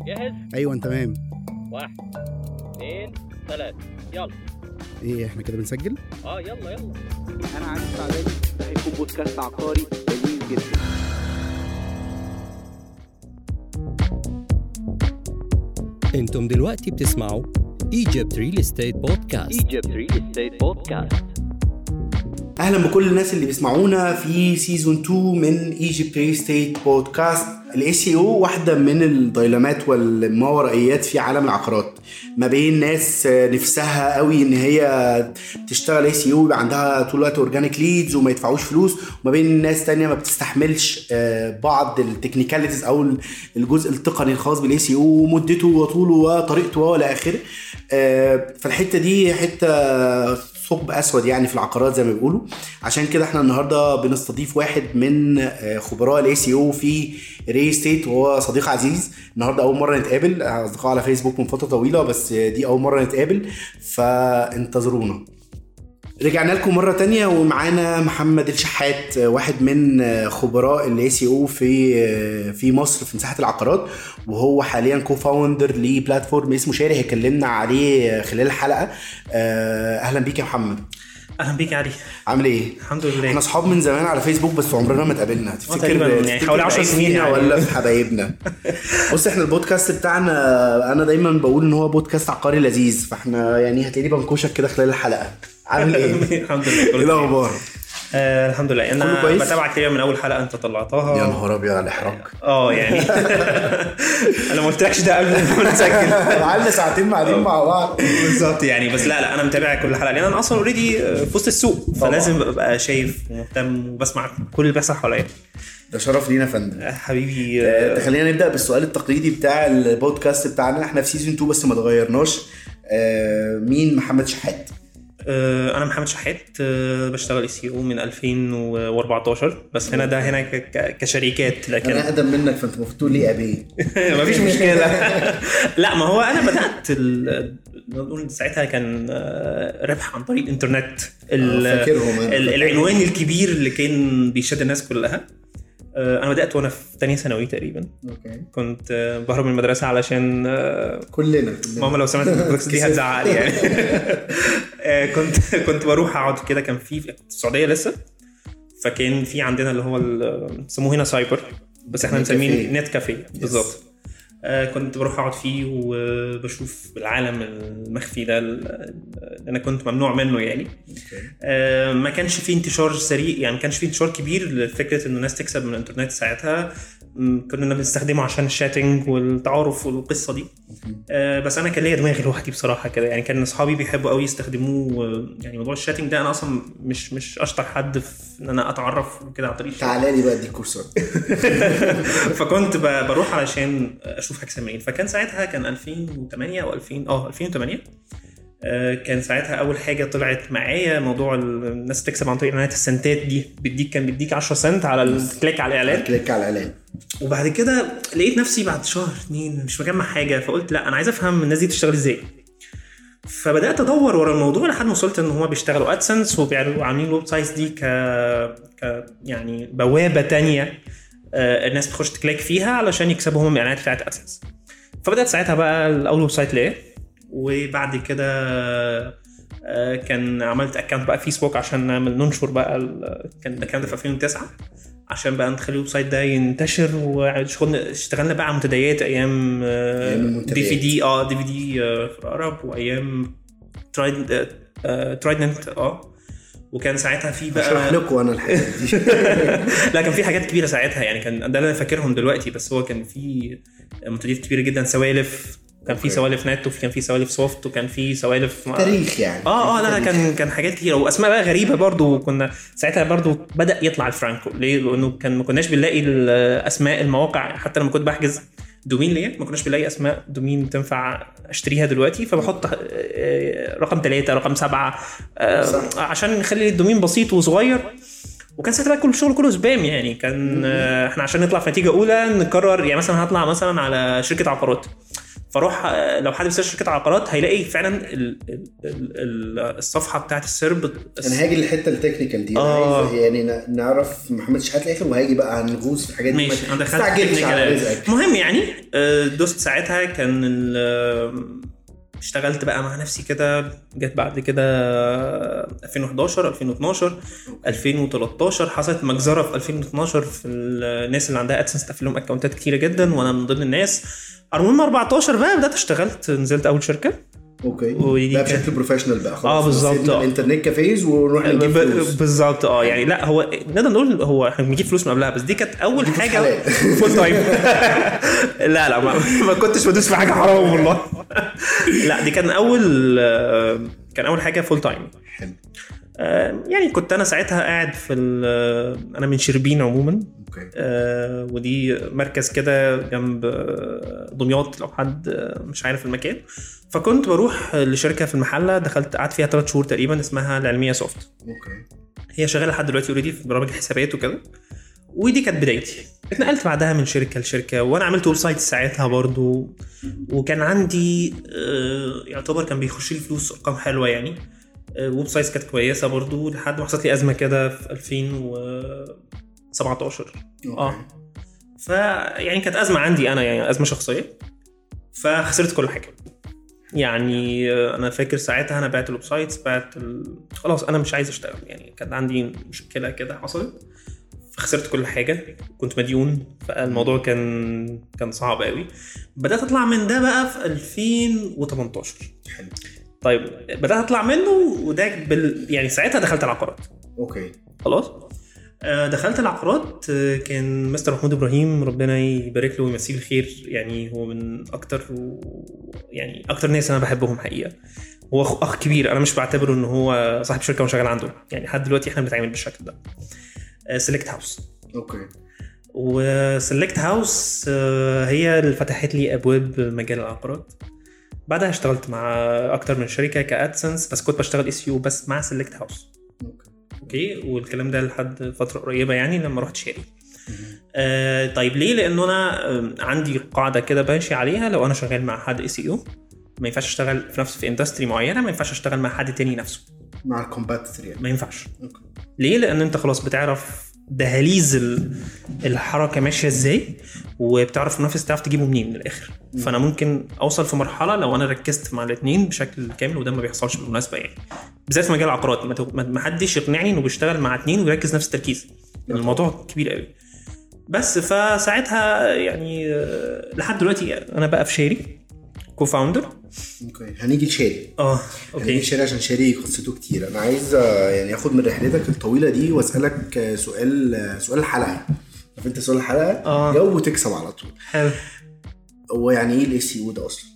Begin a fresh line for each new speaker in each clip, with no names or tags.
جاهز؟
ايوه انت تمام.
1 2 3 يلا.
ايه احنا كده بنسجل؟
يلا
انا عارف استعدادي. ده هيكون بودكاست عقاري لذيذ جدا.
انتم دلوقتي بتسمعوا Egypt Real Estate Podcast.
اهلا بكل الناس اللي بيسمعونا في سيزون 2 من Egypt Real Estate Podcast. ال SEO واحدة من الديلمات والماورائيات في عالم العقارات، ما بين ناس نفسها قوي ان هي تشتغل SEO ويبقى عندها طول الوقت اورجانيك ليدز وما يدفعوش فلوس، وما بين ناس تانية ما بتستحملش بعض التكنيكاليتيز او الجزء التقني الخاص بال SEO ومدته وطوله وطريقته والى اخره. فالحتة دي حتة ثقب اسود يعني في العقارات زي ما بيقولوا. عشان كده احنا النهارده بنستضيف واحد من خبراء الاي سي او في ريل استيت، وهو صديق عزيز. النهارده اول مره نتقابل، اصدقاء على فيسبوك من فتره طويله، بس دي اول مره نتقابل، فانتظرونا. رجعنا لكم مرة تانية ومعانا محمد الشحات، واحد من خبراء الاي سي او في مصر في مساحة العقارات، وهو حاليا كوفاوندر لبلاتفورم اسمه شاري، هيكلمنا عليه خلال الحلقة. اهلا بيك يا محمد.
اهلا بيك يا علي،
عامل ايه؟
الحمد لله.
احنا اصحاب من زمان على فيسبوك بس عمرنا ما اتقابلنا.
تفتكر يعني حوالي 10 سنين يعني.
ولا في حبايبنا؟ بص، احنا البودكاست بتاعنا انا دايما بقول ان هو بودكاست عقاري لذيذ، فاحنا يعني هتلاقيني بنكشك كده خلال الحلقة. عامل ايه؟
الحمد لله.
ايه الاخبار؟
الحمد لله. انا بتابعك كتير من اول حلقه انت طلعتها.
يا نهار ابيض على الاحراج.
يعني انا ما قلتلكش ده قبل ما نسجل.
قعدنا ساعتين قاعدين مع بعض
بالظبط يعني. بس لا انا متابع كل حلقه لان انا اصلا اوريدي في وسط السوق، فلازم ابقى شايف ومهتم وبسمع كل اللي بيحصل حواليا.
ده شرف لينا يا فندم.
حبيبي.
خلينا نبدا بالسؤال التقليدي بتاع البودكاست بتاعنا. احنا في سيزون 2 بس ما اتغيرناش. مين محمد شحات؟
انا محمد شحات، بشتغل SEO من 2014 بس هنا كشركات. لكن
انا اقدم منك، فانت المفروض تقول لي ابي.
مفيش مشكله. لا ما هو انا بدات نقول ساعتها كان ربح عن طريق الانترنت. العنوان الكبير اللي كان بيشد الناس كلها. انا بدات وانا في ثانيه ثانوي تقريبا. كنت بهرب من المدرسه علشان
كلنا
ماما لو سمعت البودكاست دي هتزعق لي يعني. كنت بروح اقعد كده. كان في السعوديه لسه، فكان في عندنا اللي هو سموه هنا سايبر، بس احنا بنسميه نت كافيه بالظبط. كنت بروح اقعد فيه وبشوف العالم المخفي ده اللي انا كنت ممنوع منه يعني. ما كانش فيه انتشار سريع يعني، ما كانش فيه انتشار كبير لفكره انه الناس تكسب من الانترنت ساعتها. كنا بنستخدمه عشان الشاتنج والتعارف والقصه دي. بس انا كان ليا دماغي لوحدي بصراحه كده يعني. كان اصحابي بيحبوا قوي يستخدموه يعني. موضوع الشاتنج ده انا اصلا مش اشطر حد في ان انا اتعرف كده على طريق.
تعالى لي بقى دي كورسات.
فكنت بروح علشان اشوف هكسب منين. فكان ساعتها كان 2008 او 2008. كان ساعتها اول حاجه طلعت معايا موضوع الناس تكسب عن طريق اعلانات السنتات دي. كان بيديك 10 سنت على الكليك على الاعلان. وبعد كده لقيت نفسي بعد شهر 2 مش مجمع حاجه، فقلت لا انا عايز افهم الناس دي بتشتغل ازاي. فبدات ادور ورا الموضوع لحد ما وصلت ان هم بيشتغلوا ادسنس وعاملين ويب سايتس دي ك يعني بوابه تانية. الناس بتخش تكليك فيها علشان يكسبوا هم الاعلانات بتاعت ادسنس. فبدات ساعتها بقى الاول ويب سايت ليه، وبعد كده كان عملت اكونت بقى فيسبوك عشان نعمل ننشر بقى. كان ده في 2009 عشان بقى نخلي الويب سايت ده ينتشر. واشتغلنا بقى على منتديات ايام DVD في العرب، وايام ترايدنت. وكان ساعتها في بقى
اشرح لكم انا الحاجات دي.
لا كان في حاجات كبيره ساعتها يعني. كان ده اللي انا فاكرهم دلوقتي، بس هو كان في منتديات كبيره جدا. سوالف كان في سوالف نت، وكان في سوالف سوفت، وكان في سوالف
تاريخ يعني.
لا كان حاجات كتير واسماء بقى غريبه برضو. كنا ساعتها برضو بدا يطلع الفرانكو. ليه؟ لانه ما كناش بنلاقي الاسماء المواقع. حتى لما كنت بحجز دومين ليه ما كناش بنلاقي اسماء دومين تنفع اشتريها دلوقتي. فبحط رقم 3 رقم 7 عشان نخلي الدومين بسيط وصغير. وكان ساعتها بقى كل الشغل كله سبام يعني. كان احنا عشان نطلع في نتيجه اولى نقرر يعني مثلا هطلع مثلا على شركه عقارات. فروح لو حد بيسيرش شركه عقارات هيلاقي فعلا الصفحه بتاعت السرب.
انا هاجي للحته التكنيكال دي عايز يعني نعرف محمد شحات الاخر وهاجي بقى هنغوص في الحاجات دي.
ماشي انا دخلت مهم يعني دوست ساعتها كان اشتغلت بقى مع نفسي كده. جت بعد كده 2011 2012 2013 حصلت مجزره في 2012 في الناس اللي عندها ادسنس تقفل لهم اكونتات كتيره جدا وانا من ضمن الناس. المهم 14 بقى بدات اشتغلت نزلت اول شركه.
اوكي بقى بشكل بروفيشنال بقى خلاص.
بالظبط
الانترنت كافيز ونروح نجيب فلوس
بالظبط. يعني لا هو نقدر نقول هو احنا بنجيب فلوس من قبلها بس دي كانت اول حاجه فول تايم. لا ما كنتش بدوس في حاجه حرام والله. لا دي كان اول حاجه فول تايم.
حلو.
يعني كنت انا ساعتها قاعد في انا من شربين عموما. ودي مركز كده جنب دمياط لو حد مش عارف المكان. فكنت بروح لشركه في المحله دخلت قعدت فيها 3 شهور تقريبا اسمها العلميه سوفت. هي شغاله لحد دلوقتي اوريدي في برامج الحسابات وكده. ودي كانت بدايتي. اتنقلت بعدها من شركه لشركه وانا عملت ويب سايت ساعتها برضو وكان عندي يعتبر كان بيخش لي فلوس ارقام حلوه يعني. ويب سايت كانت كويسه برضو لحد ما حصلت لي ازمه كده في 2017. فيعني كانت ازمه عندي انا يعني ازمه شخصيه فخسرت كل حاجه. يعني انا فاكر ساعتها انا بعت الويب سايت خلاص انا مش عايز اشتغل يعني. كان عندي مشكله كده حصلت فخسرت كل حاجه. كنت مديون فالموضوع كان صعب قوي. بدات اطلع من ده بقى في 2018.
حلو.
طيب بدات اطلع منه وده يعني ساعتها دخلت العقارات. خلاص دخلت العقارات. كان مستر محمود ابراهيم ربنا يبارك له ويمسيه بالخير يعني هو من اكتر ناس انا بحبهم حقيقه. هو اخ كبير انا مش بعتبره ان هو صاحب شركه وشغال عنده يعني لحد دلوقتي احنا بنتعامل بالشكل ده. سيلكت هاوس. وسيلكت هاوس هي اللي فتحت لي ابواب مجال العقارات. بعدها اشتغلت مع اكتر من شركه كادسنس بس كنت بشتغل SEO بس مع سيلكت هاوس. اوكي والكلام ده لحد فتره قريبه يعني لما رحت شاري. طيب ليه؟ لانه انا عندي قاعده كده ماشي عليها. لو انا شغال مع حد SEO ما ينفعش اشتغل في اندستري معينه. ما ينفعش اشتغل مع حد تاني نفسه
مع الكومباتيتور يعني. ما
ينفعش. ليه؟ لان انت خلاص بتعرف دهاليز الحركه ماشيه ازاي وبتعرف المنافس تعرف تجيبه منين من الاخر. فانا ممكن اوصل في مرحله لو انا ركزت مع الاثنين بشكل كامل وده ما بيحصلش بالمناسبه يعني بالذات في مجال العقارات. ما حدش يقنعني انه بيشتغل مع 2 ويركز نفس التركيز. الموضوع كبير قوي. بس فساعتها يعني لحد دلوقتي انا بقى في شاري كوفاوندر.
هنيجي لشاري. هنيجي لشاري عشان شاري قصته كتير. انا عايز يعني اخد من رحلتك الطويله دي واسالك سؤال الحلقه. عارف انت سؤال الحلقه جو تكسب على طول.
حلو.
هو يعني ايه SEO ده اصلا؟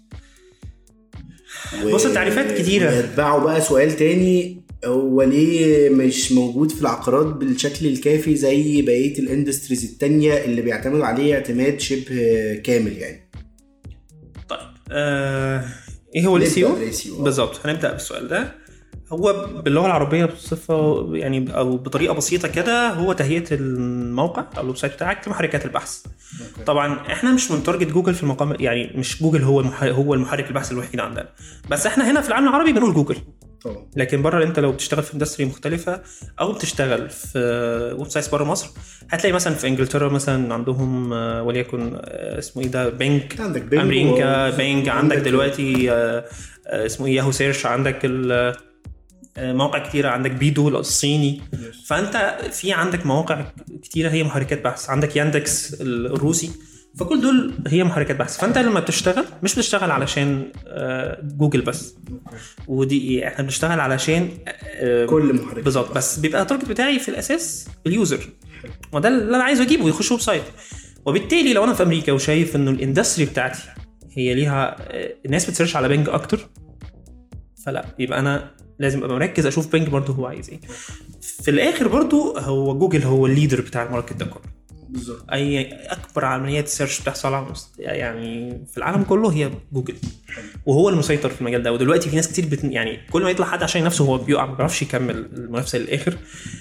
بص التعريفات كتيره.
يتبعوا بقى سؤال تاني هو ليه مش موجود في العقارات بالشكل الكافي زي بقيه الاندستريز التانية اللي بيعتمد عليه اعتماد شبه كامل يعني.
طيب ايه هو SEO بالظبط؟ هنبدا بالسؤال ده. هو باللغه العربيه بصفه يعني او بطريقه بسيطه كده هو تهيئه الموقع او الويب سايت بتاعك لمحركات البحث. طبعا احنا مش من تارجت جوجل في المقام يعني مش جوجل هو المحرك البحث الوحيد عندنا بس احنا هنا في العالم العربي بنقول جوجل. لكن بره انت لو بتشتغل في اندستري مختلفه او بتشتغل في ويب سايتس بره مصر هتلاقي مثلا في انجلترا مثلا عندهم وليكن اسمه ايه ده بينج. امريكا بينج. عندك دلوقتي اسمه ايه ياهو سيرش. عندك مواقع كتيرة. عندك بيدو الصيني. فانت في عندك مواقع كتيرة هي محركات بحث. عندك ياندكس الروسي. فكل دول هي محركات بحث. فانت لما بتشتغل مش بتشتغل علشان جوجل بس ودي احنا بنشتغل علشان
كل محرك
بالظبط. بس بيبقى التارجت بتاعي في الاساس اليوزر وده اللي انا عايزه اجيبه يخش ويب سايت. وبالتالي لو انا في امريكا وشايف انه الاندستري بتاعتي هي ليها الناس بتسيرش على بينج اكتر فلا يبقى انا لازم ابقى مركز اشوف بينج برضو هو عايز ايه. في الاخر برضو هو جوجل هو الليدر بتاع الماركت ده كله.
بالظبط.
اي اكبر عمليات سيرش بتحصل على يعني في العالم كله هي جوجل، وهو المسيطر في المجال ده. ودلوقتي في ناس كتير يعني كل ما يطلع حد عشان نفسه هو بيقع، ما بيعرفش يكمل المنافسه للاخر.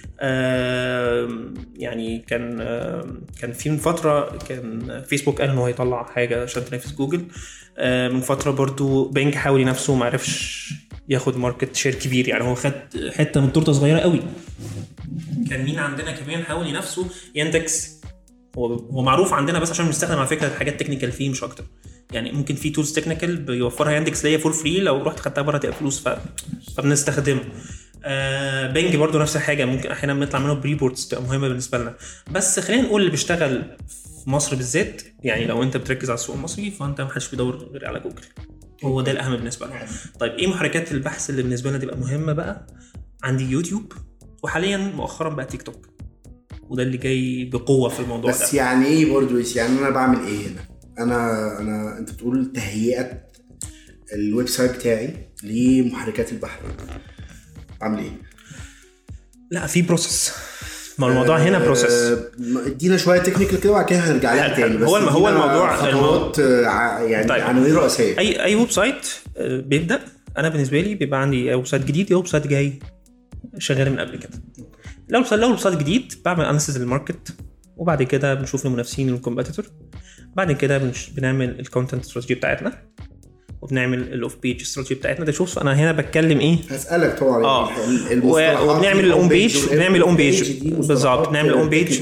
يعني كان في من فتره كان فيسبوك قال انه هيطلع حاجه عشان تنافس جوجل. من فتره برضو بينج حاول ينافسه وما عرفش ياخد ماركت شير كبير، يعني هو خد حته من تورته صغيره قوي. كان مين عندنا كمان حاول ينافسه؟ ياندكس. هو معروف عندنا بس عشان بنستخدم على فكره حاجات تكنيكال فيه مش اكتر. يعني ممكن في تولز تكنيكال بيوفرها ياندكس ليا فور فري، لو رحت خدتها بره تبقى فلوس فبنستخدمه. بينج برضو نفس الحاجه، ممكن احيانا بنطلع منه بريبورتس تبقى مهمه بالنسبه لنا. بس خلينا نقول اللي بيشتغل في مصر بالذات، يعني لو انت بتركز على السوق المصري فانت ما حدش بيدور غير على جوجل، هو ده الاهم بالنسبه لنا. طيب ايه محركات البحث اللي بالنسبه لنا تبقى مهمه بقى؟ عندي يوتيوب، وحاليا مؤخرا بقى تيك توك، وده اللي جاي بقوه في الموضوع
بس
ده.
يعني ايه برضو؟ يعني انا بعمل ايه هنا؟ انا انت بتقول تهيئه الويب سايت بتاعي لمحركات البحث، اعمل ايه؟
لا في بروسيس، ما الموضوع هنا بروسيس.
ادينا شويه تكنيكال كده وبعد كده هنرجع لها تاني. بس
هو الموضوع
خطوات يعني
طيب.
عناوين رئيسيه.
اي ويب سايت بيبدا، انا بالنسبه لي بيبقى عندي ويب سايت جديد، ويب سايت جاي شغال من قبل كده. لو ويب سايت جديد بعمل اناليسيس للماركت، وبعد كده بنشوف المنافسين والكومبيتيتور، بعد كده بنعمل الكونتنت استراتيجي بتاعتنا، وبنعمل الاوف بيج استراتيجي بتاعتنا. ده شوف انا هنا بتكلم ايه،
هسالك طبعا
وبنعمل الاون بيج، بنعمل الاون بيج بالظبط، بنعمل الاون بيج.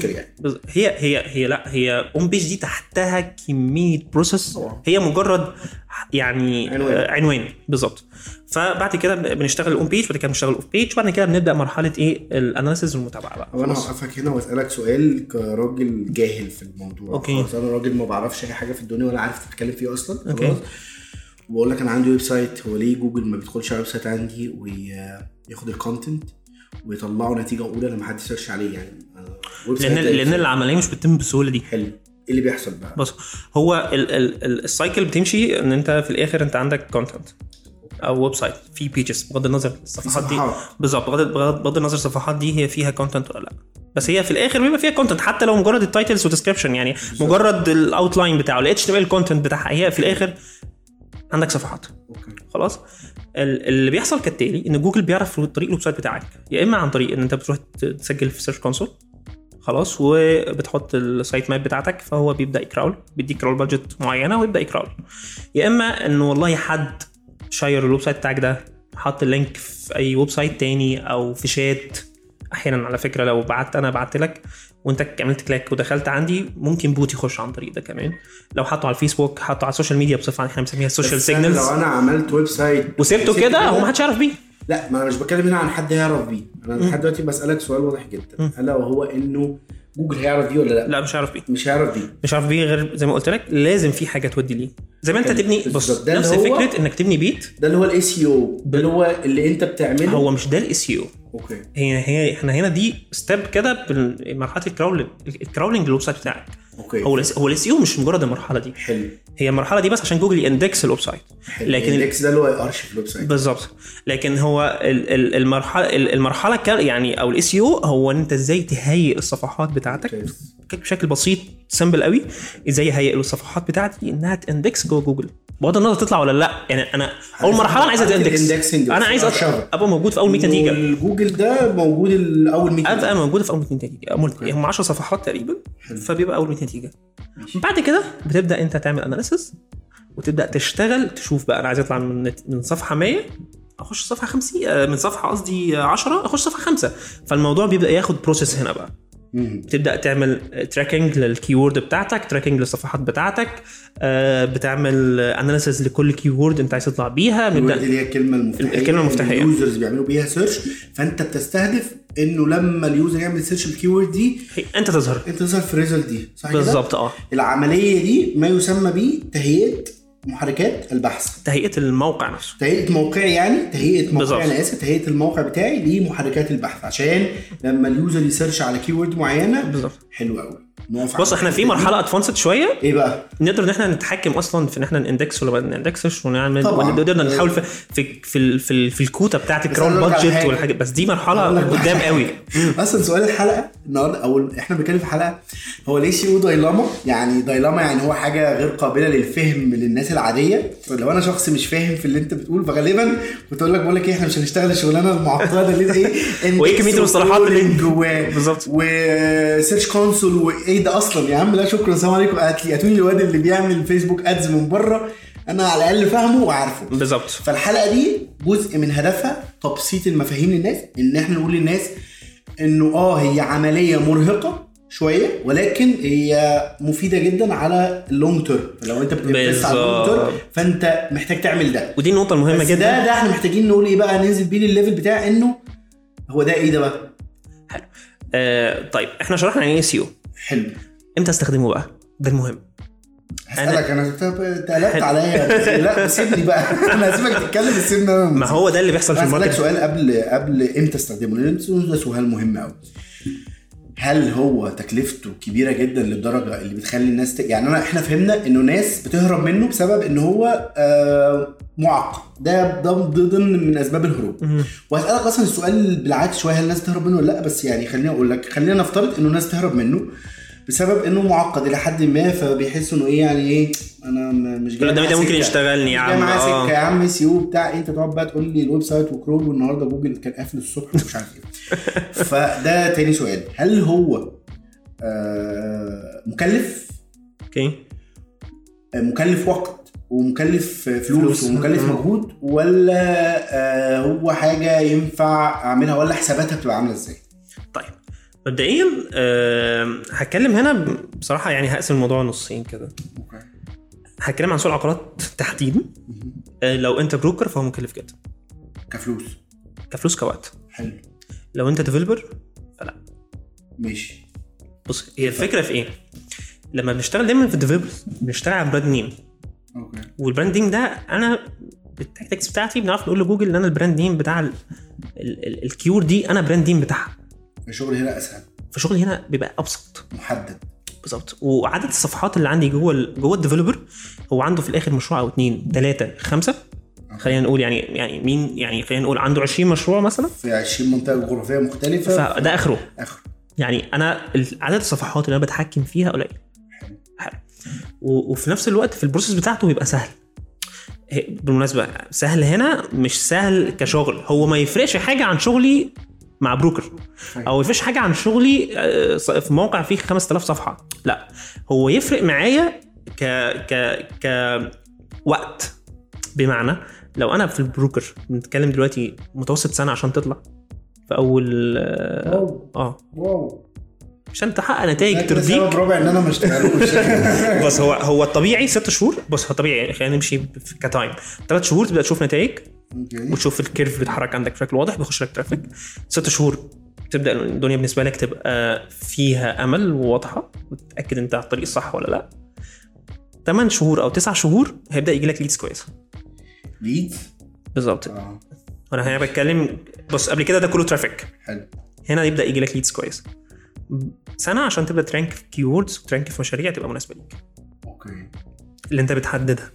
هي اون بيج دي تحتها كميه بروسيس، هي مجرد يعني عنوان بالظبط. فبعد كده بنشتغل الاون بيج، بعد كده بنشتغل الاوف بيج، بعد كده بنبدا مرحله ايه الاناليسيس والمتابعه بقى.
وانا هوقفك هنا واسالك سؤال كراجل جاهل في الموضوع.
أوكي.
خلاص انا راجل ما بعرفش اي حاجه في الدنيا ولا عارف تتكلم فيه اصلا.
أوكي.
خلاص وبقول لك انا عندي ويب سايت، هو ليه جوجل ما بيدخلش على الويب سايت عندي وياخد الكونتنت ويطلعوا نتيجه اولى لما حد يسيرش عليه؟ يعني
لان العمليه مش بتتم بالسهوله دي.
حلو. ايه اللي بيحصل بقى؟
بص، هو السايكل بتمشي ان انت في الاخر انت عندك كونتنت او ويب سايت في بيجز، بغض النظر الصفحات دي بالظبط، بغض النظر الصفحات دي هي فيها كونتنت ولا لا، بس هي في الاخر بيبقى فيها كونتنت حتى لو مجرد التايتلز وديسكريبشن، يعني مجرد الاوتلاين بتاعه الاتش تي ام ال كونتنت بتاعها، هي في الاخر عندك صفحات. خلاص اللي بيحصل كالتالي ان جوجل بيعرف طريق الويب سايت بتاعك، يا اما عن طريق ان انت بتروح تسجل في سيرش كونسول خلاص وبتحط السايت ماب بتاعتك، فهو بيبدا يكراول، بيديك كراول بادجت معينه ويبدا يكراول. يا اما انه والله حد شاير الويب سايت بتاعك ده، حط اللينك في اي ويب سايت تاني او في شات. احيانا على فكره لو انا بعت لك وانت عملت كليك ودخلت عندي، ممكن بوت يخش عن طريق ده كمان. لو حطه على الفيسبوك، حطه على السوشيال ميديا بصفه عامه، احنا بنسميها السوشيال سيجنالز.
لو انا عملت ويب سايت
وسبته كده هو ما حدش يعرف بيه.
لا، ما انا مش بتكلم هنا عن حد يعرف بيه، انا لحد دلوقتي بسالك سؤال واضح جدا، الا وهو انه جوجل هيعرف بيه ولا لا؟
لا مش هيعرف بيه،
مش هيعرف بيه
غير زي ما قلت لك لازم في حاجه تودي ليه، زي ما انت تبني. بص نفس فكره انك تبني بيت،
ده اللي هو الاي سي او، ده اللي هو اللي انت بتعمله.
هو مش ده الاي سي او.
اوكي.
هي احنا هنا دي ستيب كده بمرحله الكراولنج للويب سايت بتاعك.
اوكي.
هو الاي سي او مش مجرد المرحله دي.
حلو.
هي المرحله دي بس عشان جوجل يندكس الويب سايت،
لكن الاندكس ده اللي هو ارشيف الويب سايت
بالظبط. لكن هو المرحله يعني او الاي سي او هو انت ازاي تهيئ الصفحات بتاعتك بشكل بسيط سمبل قوي. ازاي اهيئ الصفحات بتاعتي انها تندكس جوه جوجل، بغض النظر تطلع ولا لا. يعني انا اول مرحله انا عايز اندكس، انا عايز ابقى موجود في اول 100 نتيجه.
جوجل ده موجود الاول 100
ابقى موجود في اول 100 نتيجه، هم 10 صفحات تقريبا، فبيبقى اول 100 نتيجه. بعد كده بتبدا انت تعمل اناليسيس وتبدا تشتغل، تشوف بقى انا عايز اطلع من صفحه 100 اخش صفحه 50، من صفحه قصدي 10 اخش صفحه 5. فالموضوع بيبدا ياخد بروسيس هنا بقى. بتبدا تعمل تراكنج للكيورد بتاعتك، تراكنج للصفحات بتاعتك، بتعمل اناليسيس لكل كيورد انت عايز تطلع بيها.
بنبدا دي هي الكلمه المفتاحيه اليوزرز بيعملوا بيها سيرش، فانت بتستهدف انه لما اليوزر يعمل سيرش الكيورد دي
انت تظهر
في الريزلت دي، صح كده؟
بالظبط.
العمليه دي ما يسمى به تهيئه محركات البحث،
تهيئه الموقع نفسه،
تهيئه موقع، يعني تهيئه موقع، انا اسف، تهيئه الموقع بتاعي لمحركات البحث عشان لما اليوزر يسيرش على كيورد معينه.
بالظبط.
حلو قوي.
بص احنا في مرحله ادفانسد شويه
ايه بقى
نقدر ان احنا نتحكم اصلا في ان احنا نندكس ولا ما نندكسش ونعمل
طبعاً.
ونقدر نحاول في الكوتا بتاعه الكراون بادجت والحاجات بس دي مرحله قدام قوي.
اصلا سؤال الحلقه النهارده او احنا بنتكلم في حلقه هو ليه سي او دايلاما يعني هو حاجه غير قابله للفهم للناس العاديه. لو انا شخص مش فاهم في اللي انت بتقول فغالبا كنت اقول لك بقول لك ايه احنا مش هنشتغل الشغلانه المعقده اللي ايه
وايه كميه المصطلحات
اللي
بالظبط
وسيرش كونسول وايه ده اصلا يا عم. لا شكرا السلام عليكم. هاتوني الواد اللي بيعمل فيسبوك ادز من بره انا على الاقل فاهمه وعارفه
بالظبط.
فالحلقه دي جزء من هدفها تبسيط المفاهيم للناس ان احنا نقول للناس انه هي عمليه مرهقه شويه ولكن هي مفيده جدا على اللونج تيرم. لو انت بتبص على اللونج تيرم فانت محتاج تعمل ده
ودي النقطه المهمه جدا.
ده احنا محتاجين نقول ايه بقى ننزل بيه الليفل بتاع انه هو ده ايه ده بقى.
حلو. طيب احنا شرحنا يعني ايه سي او.
حلو.
امتى استخدمه بقى ده المهم.
هسألك انا تقلقت عليا لا سيبني بقى انا هسيبك تتكلم سيبني انا.
ما هو ده اللي بيحصل في الماركت.
سؤال قبل امتى استخدمه لان ده سؤال مهم قوي. هل هو تكلفته كبيره جدا للدرجه اللي بتخلي الناس يعني احنا فهمنا انه ناس بتهرب منه بسبب ان هو معقد ده ضمن من اسباب الهروب. وهسألك اصلا السؤال بالعكس شويه هل الناس تهرب منه ولا لا بس يعني خليني اقول لك خلينا نفترض انه الناس تهرب منه بسبب انه معقد الى حد ما فبيحسوا انه ايه يعني ايه انا مش جاي
ده ممكن يشتغلني يا عم
سكه يا عم سي او بتاع انت تقعد بقى تقول لي الويب سايت وكرول والنهارده جوجل كان قافل الصبح ومش عارف ايه. فده تاني سؤال هل هو مكلف
اوكي
مكلف وقت ومكلف فلوس ومكلف مجهود ولا هو حاجه ينفع اعملها ولا حساباتها بتبقى عامله ازاي؟
طيب مبدئيا هتكلم هنا بصراحه يعني هقسم الموضوع نصين كده.
اوكي.
هتكلم عن سوق العقارات تحديدا. لو انت بروكر فهو مكلف جدا كفلوس كوقت.
حلو.
لو انت ديفلوبر فلا.
ماشي.
بص هي الفكره في ايه لما بنشتغل دايما في الديفلوبرز بنشتغل على براند نيم.
اوكي.
والبراندنج ده انا بالتكتكس بتاعتي بنعرف نقول لجوجل ان انا البراند نيم بتاع الكيور دي انا براند نيم بتاعها.
الشغل هنا اسهل.
فالشغل هنا بيبقى ابسط
محدد.
بالظبط. وعدد الصفحات اللي عندي جوه الديفلوبر هو عنده في الاخر مشروع او 2 3 5 خلينا نقول يعني مين يعني خلينا نقول عنده 20 مشروع مثلا
في 20 منطقه جغرافيه مختلفه
فده اخره يعني انا عدد الصفحات اللي انا بتحكم فيها قليل. حلو. وفي نفس الوقت في البروسيس بتاعته بيبقى سهل. بالمناسبه سهل هنا مش سهل كشغل هو ما يفرقش حاجه عن شغلي مع بروكر او يفرقش حاجه عن شغلي في موقع فيه 5000 صفحه. لا هو يفرق معايا ك وقت. بمعنى لو انا في البروكر بنتكلم دلوقتي متوسط سنه عشان تطلع في اول عشان تحقق نتائج ترضيك.
سبب رابع ان انا ما اشتغلوش.
بس هو الطبيعي 6 شهور. بص هو طبيعي خلينا نمشي كتايم 3 شهور تبدا تشوف نتائج وتشوف الكيرف بيتحرك عندك بشكل واضح بيخش لك ترافيك. 6 شهور تبدا الدنيا بالنسبه لك تبقى فيها امل وواضحه وتتاكد انت على الطريق الصح ولا لا. 8 شهور او 9 شهور هيبدا يجي لك ليدز كويسه.
ليدز
بالظبط. انا هنا بتكلم بص قبل كده ده كله ترافيك.
حلو.
هنا يبدا يجي لك ليدز كويسه. سنه عشان تبدا ترانك في كيوردز وترانك في مشاريع تبقى مناسبه ليك.
اوكي.
اللي انت بتحددها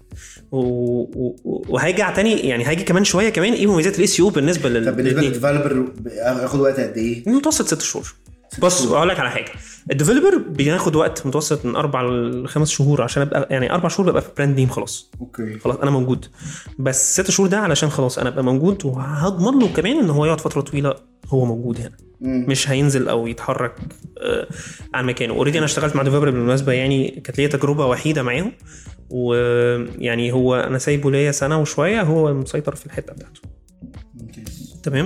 وهيجي تاني يعني هيجي كمان شويه كمان ايه مميزات الاس يو بالنسبه
للديفلوبر ياخد وقت قد ايه؟
متوسط 6 شهور. بص اقول لك على حاجه الديفلوبر بياخد وقت متوسط من 4 ل 5 شهور عشان ابقى يعني 4 شهور ببقى في براند نيم خلاص.
اوكي
خلاص انا موجود. بس 6 شهور ده علشان خلاص انا ابقى موجود وهضمن له كمان ان هو يقعد فتره طويله هو موجود هنا. مش هينزل او يتحرك عن مكانه. اوريدي انا اشتغلت مع ديفلوبر بالمناسبه يعني كانت ليا تجربه وحيده معاهم ويعني هو انا سايبه ليا سنه وشويه هو مسيطر في الحته بتاعته. تمام.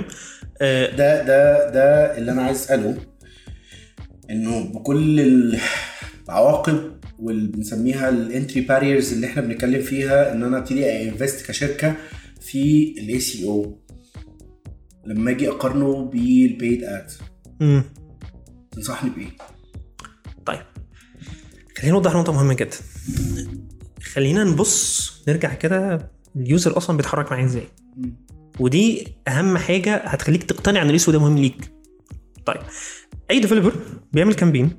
ده اللي انا عايز اساله انه بكل العواقب واللي بنسميها الانتري باريرز اللي احنا بنتكلم فيها ان انا ابتدي انفست كشركه في الاي سي او لما اجي اقارنه بالبيد اد تنصحني بايه؟
طيب خلينا نوضح نقطه مهمه جدا. خلينا نبص نرجع كده اليوزر اصلا بيتحرك معايا ازاي ودي اهم حاجه هتخليك تقتنع ان الاسو ده مهم ليك. طيب اي ديفلوبر بيعمل كامبين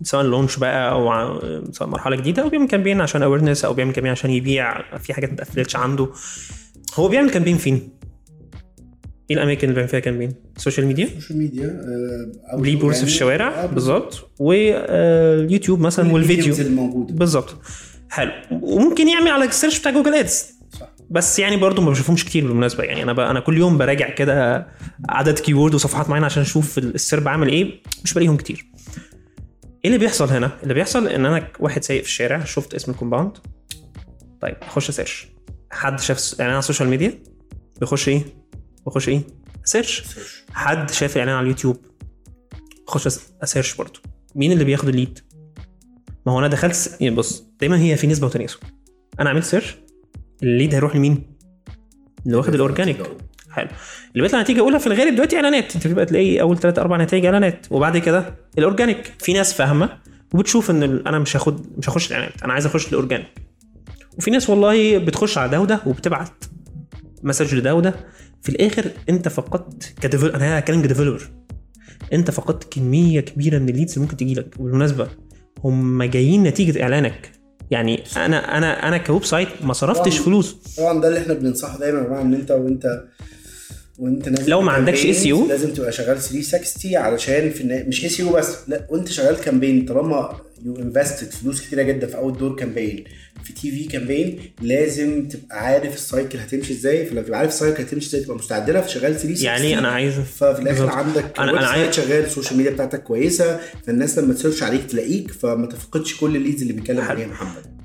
سواء لونش بقى او سواء مرحله جديده، او بيعمل كامبين عشان اويرنس، او بيعمل كامبين عشان يبيع في حاجات ما اتقفلتش عنده. هو بيعمل كامبين فين؟ ايه الاماكن اللي بيعمل فيها كامبين؟ السوشيال ميديا بليبورز في الشوارع بالظبط، واليوتيوب مثلا والفيديو بالظبط. حلو. وممكن يعمل على السيرش بتاع جوجل ادز، بس يعني برضو ما بشوفهمش كتير بالمناسبه. يعني انا كل يوم براجع كده عدد كيورد وصفحات معينه عشان اشوف السيرب عامل ايه، مش بلاقيهم كتير. ايه اللي بيحصل هنا؟ اللي بيحصل ان انا واحد سايق في الشارع، شفت اسم الكومباوند، طيب اخش سيرش. حد شاف اعلان على السوشيال ميديا، بخش ايه سيرش. حد شاف اعلان على اليوتيوب، اخش اسيرش برضو. مين اللي بياخد الليد؟ ما هو انا دخلت يعني بص، دايما هي في نسبه وتناسب. انا عملت سيرش، الليد هيروح لمين؟ اللي واخد الاورجانيك. حلو. اللي بيطلع نتيجه اولى في الغالب دلوقتي اعلانات، انت بتبقى تلاقي اول 3-4 نتائج اعلانات، وبعد كده الاورجانيك. في ناس فاهمه وبتشوف ان انا مش هخش الاعلانات، انا عايز اخش الاورجانيك. وفي ناس والله بتخش على ده وده وبتبعت مسج لده وده. في الاخر انت فقدت انا هتكلم كديفلوبر، انت فقدت كميه كبيره من الليدز اللي ممكن تجي لك. وبالمناسبه هم جايين نتيجه اعلانك. يعني انا كويب سايت ما صرفتش فلوس.
طبعا ده اللي احنا بننصحه دايما يا جماعه، ان وانت نازل
لو ما عندكش اس يو
لازم تبقى شغال 360 علشان في مش اس يو بس، لا وانت شغال كامبين، طالما يو انفستد فلوس كتيره جدا في اول دور كامبين، في تي في كامبين، لازم تبقى عارف السايكل هتمشي ازاي. فلما تبقى عارف السايكل هتمشي ازاي تبقى مستعد لها، فشغال 360.
يعني انا عايز
ففي الاخر عندك
انا عايز
شغال السوشيال ميديا بتاعتك كويسه، فالناس لما تسيرش عليك تلاقيك، فما تفقدش كل الليدز اللي بيتكلم عليها محمد.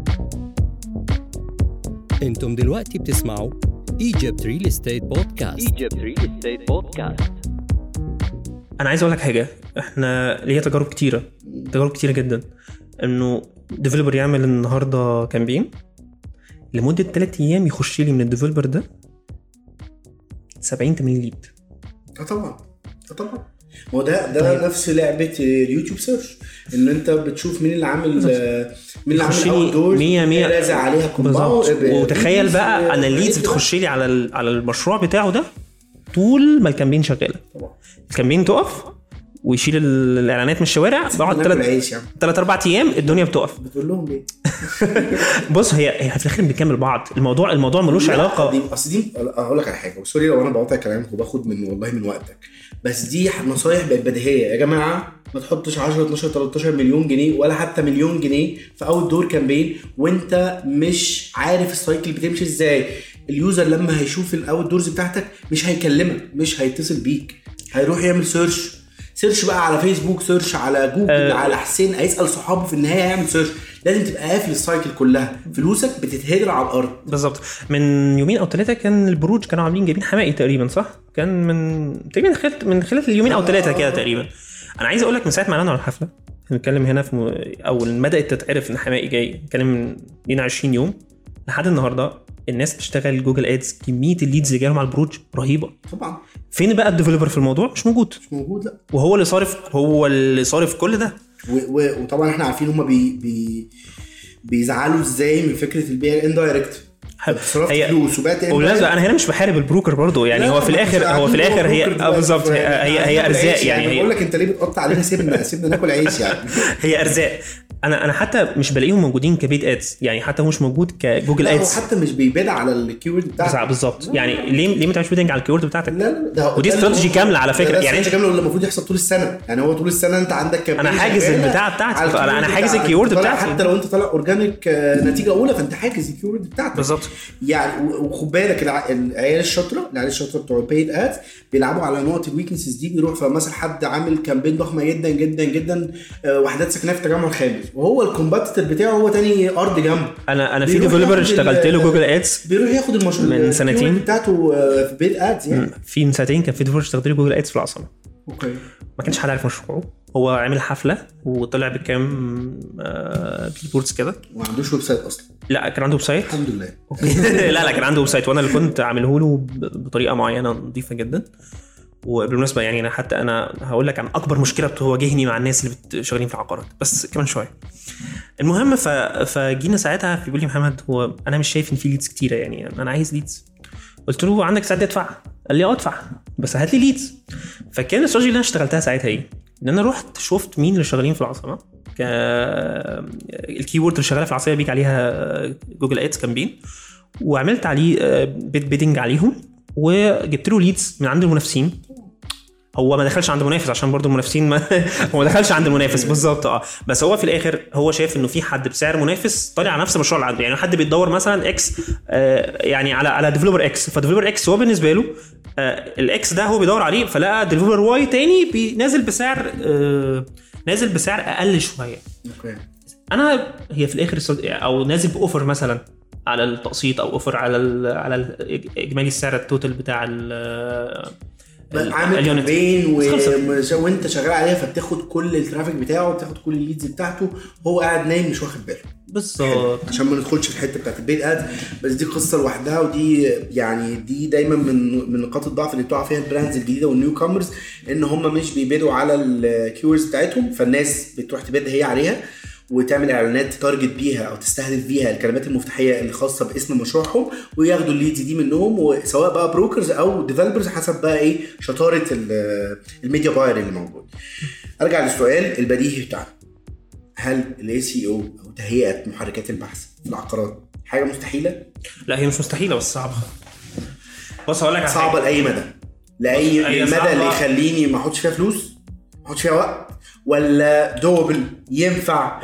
انتم دلوقتي بتسمعوا Egypt Real Estate Podcast.
انا عايز اقول لك حاجه، احنا ليها تجارب كتيره جدا، انه ديفلوبر يعمل النهارده كامبين لمده 3 ايام يخش لي من الديفلوبر ده 70-80 ليد.
طبعا هو ده نفس لعبه اليوتيوب سيرش، ان انت بتشوف مين اللي عامل اوت دورز
100
رازع عليها كومباوند.
وتخيل بقى انا الليدز بتخش لي على المشروع بتاعه ده طول ما الكامبين شغاله. طبعا الكامبين تقف ويشيل الاعلانات من الشوارع، بقعد 3-4 ايام الدنيا بتقف.
بتقول لهم ليه؟
بص هي في الاخر بنكمل بعض. الموضوع ملوش علاقه.
اصل دي اقول لك على حاجه، سوري لو انا بقاطع كلامك وباخد والله من وقتك، بس دي نصايح بقت بديهيه يا جماعه. ما تحطش 10 12 13 مليون جنيه ولا حتى مليون جنيه في اول دور كامبين وانت مش عارف السايكل بتمشي ازاي. اليوزر لما هيشوف الاول دورز بتاعتك مش هيكلمك، مش هيتصل بيك، هيروح يعمل سيرش بقى على فيسبوك، سيرش على جوجل، على حسين، هيسال صحابه، في النهايه هيعمل سيرش. لازم تبقى قافل السايكل كلها، فلوسك بتتهدر على الارض.
بالظبط. من يومين او 3 كان البروج كانوا عاملين جايبين حمائي تقريبا، صح؟ كان من خلال اليومين او 3 كده تقريبا. انا عايز اقول لك من ساعه ما اعلنوا على الحفله، بنتكلم هنا في اول بدات تتعرف ان حمائي جاي، بنتكلم من 20 يوم لحد النهارده الناس بتشتغل جوجل ادز. كميه الليدز اللي جايهم على البروج رهيبه.
طبعا
فين بقى الديفلوبر في الموضوع؟ مش موجود.
لا.
وهو اللي صارف كل ده.
وطبعا احنا عارفين هما بيزعلوا ازاي من فكره البيع الاندايركت.
هي ولازم انا هنا مش بحارب البروكر برضو، يعني هو في الاخر هي بالظبط هي ارزاق. يعني
بقول لك انت ليه بتقطع علينا؟ سيبنا ناكل عيش يعني.
هي ارزاق. انا حتى مش بلاقيهم موجودين كبيت ادز، يعني حتى هو مش موجود كجوجل ادز.
هو حتى مش بيبيد على الكيورد بتاعك
بالظبط. يعني ليه ما تعملش بيدنج على الكيورد بتاعتك؟
لا
ودي استراتيجي كامله على فكره. يعني
استراتيجي كامله اللي المفروض يحصل طول السنه. يعني هو طول السنه انت عندك كامبين،
انا حاجز البتاعه بتاعتي، انا حاجز الكيورد بتاعتي.
حتى لو انت طالع اورجانيك نتيجه اولى فانت حاجز الكيورد بتاعتك
بالظبط.
يعني وخد بالك العيال الشاطره بتوع البيد ادز بيلعبوا على نقط الويكنسز دي. بيروح فمثلا حد عامل كامبين ضخمه جدا جدا جدا، وحدات سكنيه في التجمع الخامس، وهو الكومباتيتور بتاعه هو تاني ارض جنبه.
انا في ديفلوبر اشتغلت له جوجل ادز،
بيروح ياخد المشروع
من سنتين
بتاعته في بيد ادز. يعني
في من سنتين كان في ديفلوبر اشتغلت له جوجل ادز في العاصمه.
اوكي.
ما كانش حد عارف مشروعه. هو عامل حفله وطلع بكام بيلبوردز كده،
وما عندوش ويب سايت اصلا.
لا كان عنده ويب سايت
الحمد لله.
لا كان عنده ويب سايت، وانا اللي كنت عامله له بطريقه معينه نظيفه جدا. وبالمناسبه يعني انا هقول لك عن اكبر مشكله بتواجهني مع الناس اللي شغالين في العقارات بس كمان شويه. المهم فجينا ساعتها بيقول لي محمد، هو انا مش شايف ان في ليدز كتيره، يعني انا عايز ليدز. قلت له عندك ساعه ادفع؟ قال لي ادفع بس هات لي ليدز. فكان الاستراتيجي اللي انا اشتغلتها ساعتها ايه؟ ان انا رحت شفت مين اللي شغالين في العاصمه، الكيورد اللي شغاله في العاصمه بيجي عليها جوجل ادز كامبين، وعملت عليه بيدنج عليهم وجبت له ليدز من عند المنافسين. هو ما دخلش عند منافس عشان برضو المنافسين هو ما دخلش عند منافس بالظبط بس هو في الاخر هو شايف انه في حد بسعر منافس طالع على نفس المشروع اللي عنده. يعني حد بيدور مثلا اكس يعني على ديفلوبر اكس، فديفلوبر اكس هو بالنسبه له الاكس ده هو بيدور عليه، فلقى ديفلوبر واي تاني بينزل بسعر اقل شويه. اوكي انا هي في الاخر او نازل باوفر مثلا على التقسيط او اوفر على اجمالي السعر التوتال بتاع
عامل كامبين وانت شغال عليها، فبتاخد كل الترافيك بتاعه وبتاخد كل الليدز بتاعته، هو قاعد نايم مش واخد باله
بالظبط.
عشان ما ندخلش في الحته بتاعت البيت ادز، بس دي قصه لوحدها، ودي يعني دي دايما من نقاط الضعف اللي بتقع فيها البراندز الجديده والنيو كامرز، ان هم مش بيبيدوا على الكيورز بتاعتهم، فالناس بتروح تبيد هي عليها وتعمل اعلانات تارجت بيها او تستهدف بيها الكلمات المفتاحيه اللي خاصه باسم مشروعهم، وياخدوا الليدز دي منهم، وسواء بقى بروكرز او ديفلوبرز حسب بقى ايه شطاره الميديا باير اللي موجود. ارجع للسؤال البديهي بتاعنا، هل الاي سي او او تهيئه محركات البحث في العقارات حاجه مستحيله؟
لا هي مش مستحيله بس صعبه. بص هقول لك على
صعبه لاي مدى، لاي مدى اللي يخليني ما احطش فيها فلوس، ما احطش فيها وقت، ولا دوبل ينفع؟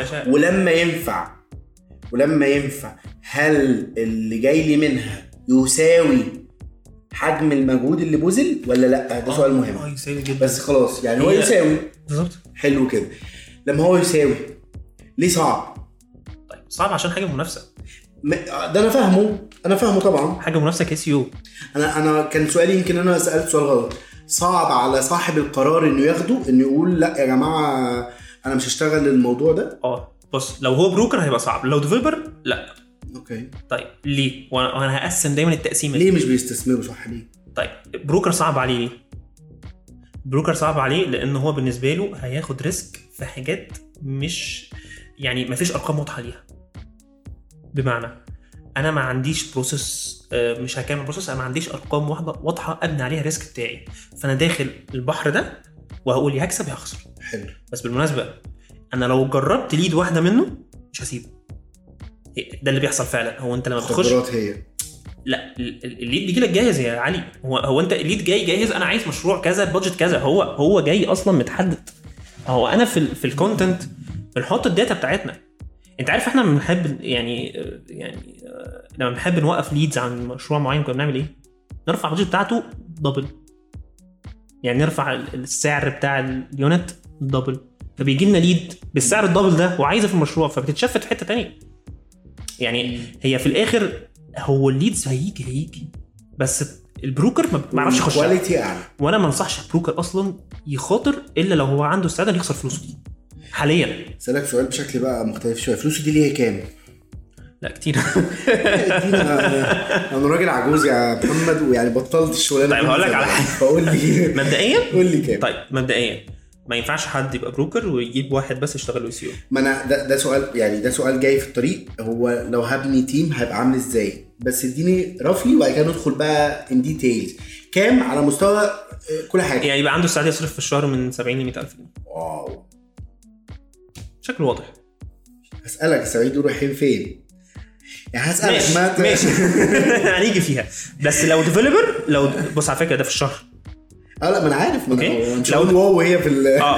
ولما ينفع هل اللي جاي لي منها يساوي حجم المجهود اللي بذل ولا لا؟ ده سؤال مهم.
يساوي جدا بس
خلاص يعني هو يساوي
بالظبط.
حلو كده. لما هو يساوي ليه صعب؟
طيب صعب عشان حاجه منافسه.
ده انا فاهمه طبعا،
حاجه منافسه كيس يو.
انا كان سؤالي يمكن انا سالت سؤال غلط. صعب على صاحب القرار انه ياخده، انه يقول لا يا جماعه انا مش هشتغل الموضوع ده.
بص لو هو بروكر هيبقى صعب، لو ديفلوبر لا.
اوكي
طيب ليه؟ وانا هقسم دايما التقسيمه
ليه مش بيستثمروا صح ليه؟
طيب بروكر صعب عليه ليه؟ بروكر صعب عليه لان هو بالنسبه له هياخد ريسك في حاجات مش يعني ما فيش ارقام واضحه ليها. بمعنى انا ما عنديش بروسيس، مش هكمل بروسيس، انا ما عنديش ارقام واضحه ابني عليها الريسك بتاعي، فانا داخل البحر ده وهقول يا هكسب يا هخسر.
حلو.
بس بالمناسبه انا لو جربت ليد واحده منه مش هسيبه. ده اللي بيحصل فعلا. هو انت لما بتخش
هي
لا الليد بيجي لك جاهز يا علي. هو انت الليد جاي جاهز، انا عايز مشروع كذا بادجت كذا، هو جاي اصلا متحدد. هو انا في الكونتنت بنحط الداتا بتاعتنا. انت عارف احنا بنحب يعني لما بنحب نوقف ليدز عن مشروع معين كنا بنعمل ايه؟ نرفع البادجت بتاعته دبل، يعني نرفع السعر بتاع اليونت دبل، فبيجي لنا ليد بالسعر الدبل ده وعايزه في المشروع، فبتتشفت في حته تانية. يعني هي في الاخر هو الليدز هيجي بس البروكر ما يعرفش يخش
كواليتي اعلى.
وانا ما انصحش البروكر اصلا يخاطر الا لو هو عنده استعداد يخسر فلوسه دي حاليا.
سألك سؤال بشكل بقى مختلف شويه، فلوسه دي ليه كام؟
لا كتير.
انا راجل عجوز يا محمد ويعني بطلت الشغلانه.
طيب هقول لك على حاجه،
فقول لي
مبدئيا
قول لي كام.
طيب مبدئيا ما ينفعش حد يبقى بروكر ويجيب واحد بس يشتغل ويسيو.
ما انا ده سؤال، يعني ده سؤال جاي في الطريق. هو لو هبني تيم هيبقى عامل ازاي؟ بس اديني رفلي وبعد كده ندخل بقى ان ديتيلز. كام على مستوى كل حاجه؟
يعني يبقى عنده استعداد يصرف في الشهر من 70 ل 100,000 جنيه.
واو
شكله واضح.
هسألك السعيد دول رايحين فين؟ يعني هسألك
ماشي هنيجي فيها. بس لو ديفلوبر، لو بص على فكره ده في الشهر.
لا ما انا عارف.
اوكي
لو واو هي في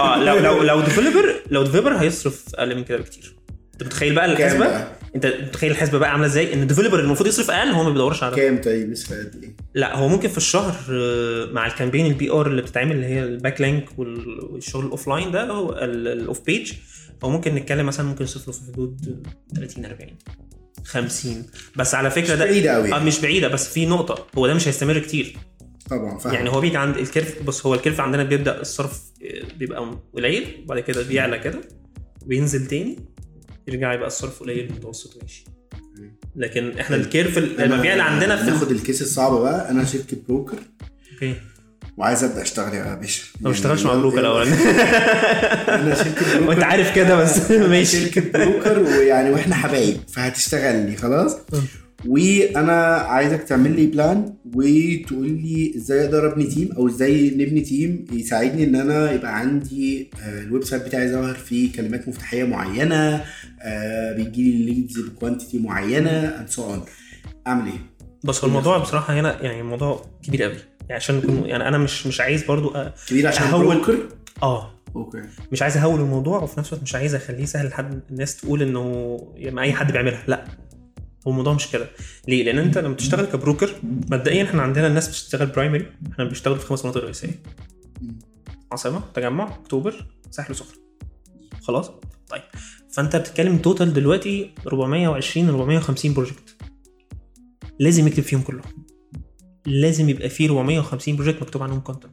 لو ديفلوبر هيصرف اقل من كده بكتير. انت متخيل بقى الحسبه؟ انت متخيل الحسبه بقى عامله ازاي؟ ان الديفلوبر المفروض يصرف اقل، هو ما بيدورش على
كام. طيب يصرف قد ايه؟
لا هو ممكن في الشهر مع الكامبين البي ار اللي بتتعمل اللي هي الباك لينك والشغل الاوفلاين ده هو الاوف بيج، هو ممكن نتكلم مثلا ممكن يصرف له في حدود 30 40 50. بس على فكره ده
بعيده قوي.
مش بعيده، بس في نقطه، هو ده مش هيستمر كتير
طبعا. فهم.
يعني هو بيجي عند الكيرف. بص هو الكيرف عندنا بيبدا الصرف بيبقى قليل وبعد كده بيعلى كده وبينزل تاني يرجع يبقى الصرف قليل متوسط ماشي. لكن احنا الكيرف لما بيعلى عندنا
ناخد الكيس الصعبه بقى. انا شركه بروكر
اوكي
وعايز ابدا اشتغل يا باشا.
ما اشتغلش مع بروكر الاول.
انا شركه بروكر
وانت عارف كده بس ماشي.
شركه بروكر ويعني واحنا حبايب، فهتشتغل لي خلاص. وانا عايزك تعمل لي بلان وتقول لي ازاي اقدر ابني تيم او ازاي نبني تيم يساعدني ان انا يبقى عندي الويب سايت بتاعي ظاهر فيه كلمات مفتاحيه معينه، بيجي لي ليدز بكوانتيتي معينه اند سو اون. اعمل ايه؟
بس الموضوع بصراحه هنا يعني الموضوع كبير قوي، يعني عشان يعني انا مش عايز برضو
كبير عشان بروكر.
اوكي مش عايز اهول الموضوع، وفي نفس الوقت مش عايز اخليه سهل لحد الناس تقول انه يعني اي حد بيعملها. لا، هو الموضوع مش كده. ليه؟ لان انت لما تشتغل كبروكر مبدئيا احنا عندنا الناس بتشتغل برايمري، احنا بنشتغل في 5 مناطق رئيسيه: عاصمه، تجمع، اكتوبر، ساحل وسخنه. خلاص. طيب فانت بتتكلم توتال دلوقتي 420 450 بروجكت لازم يكتب فيهم كلهم، لازم يبقى فيه 450 بروجكت مكتوب عنهم كونتنت.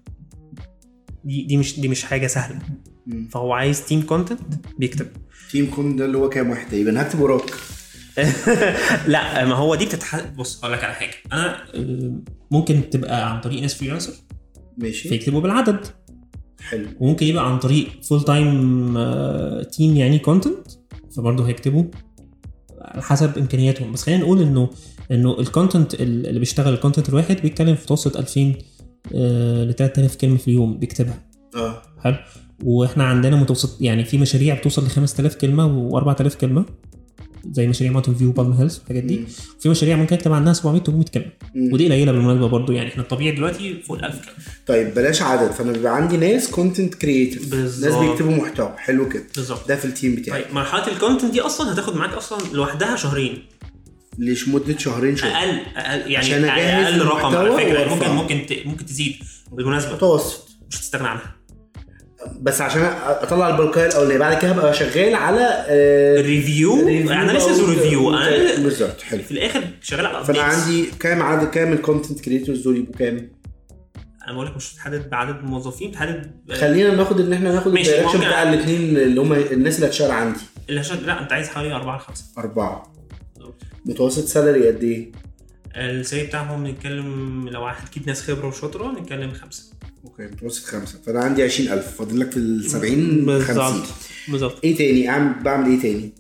دي مش حاجه سهله. فهو عايز تيم كونتنت بيكتب.
تيم كونتنت ده اللي هو كام واحد؟ يبقى هكتب وراك.
لا، ما هو دي بص اقول لك على حاجه. انا ممكن تبقى عن طريق ناس فريلانسر
ماشي
فيكتبوا بالعدد،
حلو.
وممكن يبقى عن طريق فول تايم تيم يعني كونتنت، فبرضه هيكتبوا على حسب امكانياتهم. بس خلينا نقول انه الكونتنت اللي بيشتغل الكونتنت الواحد بيتكلم في متوسط 2000 ل 3000 كلمه في اليوم بيكتبها. حلو. واحنا عندنا متوسط يعني في مشاريع بتوصل ل 5000 كلمه و4000 كلمه زي مشاريع ماونتن فيو بالم هيلز والحاجات دي. في مشاريع ممكن يكتب عنها 700 800 كلمه، ودي قليله بالمناسبه برضو. يعني احنا الطبيعي دلوقتي فوق 1000 كلمه.
طيب بلاش عدد، فانا بيبقى عندي ناس كونتنت كرييتيف، ناس بيكتبوا محتوى. حلو كده بالظبط، ده في التيم بتاعي.
طيب مرحله الكونتنت دي اصلا هتاخد معاك اصلا لوحدها شهرين.
ليش مده شهرين؟
اقل يعني اقل رقم على فكره. ممكن تزيد بالمناسبه،
متوسط
مش هتستغنى عنها.
بس عشان اطلع البلقايه الاولانيه بعد كده هبقى شغال على
ريفيو اناليسيس وريفيو.
بالظبط. حلو.
في الاخر شغال على
فانا عندي كام عدد كام الكونتنت كريتورز دول؟ يبقوا كام؟
انا بقول لك مش بتحدد بعدد الموظفين، بتحدد.
خلينا ناخد ان احنا ناخد الدايركشن بتاع الاثنين اللي هم الناس اللي هتشتغل عندي.
لا انت عايز حوالي 4 ل 5.
4. متوسط سالري قد ايه؟
السالري بتاعهم نتكلم لو واحد كيد ناس خبره وشاطره نتكلم 5.
اوكي متوسط 5. فانا عندي 20000 فاضل لك في 70 50
بالظبط.
ايه تاني بعمل ايه تاني؟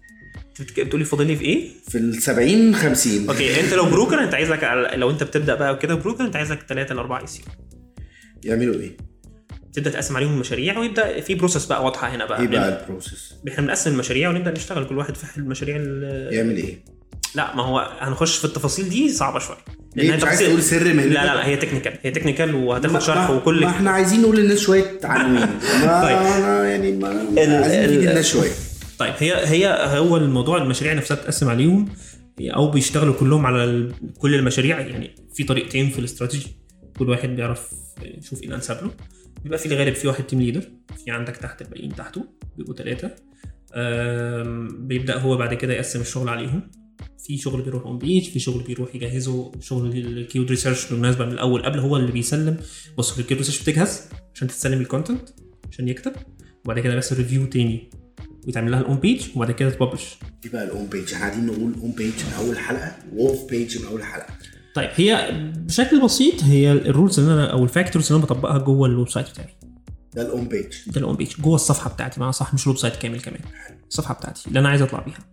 بتقولي فاضل لي في ايه؟
في 70 50.
اوكي انت لو بروكر انت عايز لك لو انت بتبدا بقى كده بروكر انت عايز لك 3 ل 4 اي سي.
يعملوا ايه؟
تبدا تقسم عليهم المشاريع ويبدا في بروسس بقى واضحه هنا بقى.
ايه بقى البروسس؟
احنا بنقسم المشاريع ونبدا نشتغل كل واحد في المشاريع.
يعمل ايه؟
لا ما هو هنخش في التفاصيل دي صعبه شويه.
لان انت عايز تقول سر مهنتك.
لا هي تكنيكال وهتاخد شرح وكل.
ما احنا عايزين نقول للناس شويه عناوين. يعني عايزين الناس شويه.
طيب هو الموضوع المشاريع نفسها تقسم عليهم او بيشتغلوا كلهم على كل المشاريع. يعني في طريقتين في الاستراتيجي، كل واحد بيعرف يشوف ايه الانسب له. بيبقى في الغالب في واحد تيم ليدر، في عندك تحت الباقيين تحته بيبقوا 3. بيبدا هو بعد كده يقسم الشغل عليهم. في شغل بيروح اون بيج، في شغل بيروح يجهزه شغل الكيورد ريسيرش بالمناسبه من الاول قبل هو اللي بيسلم. بص الكيورد ريسيرش بتجهز عشان تتسلم الكونتنت عشان يكتب، وبعد كده بس ريفيو تاني ويتعمل لها الاون بيج وبعد كده تببلش.
ايه بقى الاون بيج؟ قاعدين نقول اون بيج من اول حلقه واوف بيج من اول حلقه.
طيب هي بشكل بسيط هي الرولز اللي انا او الفاكتورز اللي انا بطبقها جوه الويب سايت بتاعي.
ده الاون بيج.
ده الاون بيج جوه الصفحه بتاعتي، مع صح مش الويب سايت كامل كمان. الصفحه بتاعتي اللي انا عايز اطلع بيها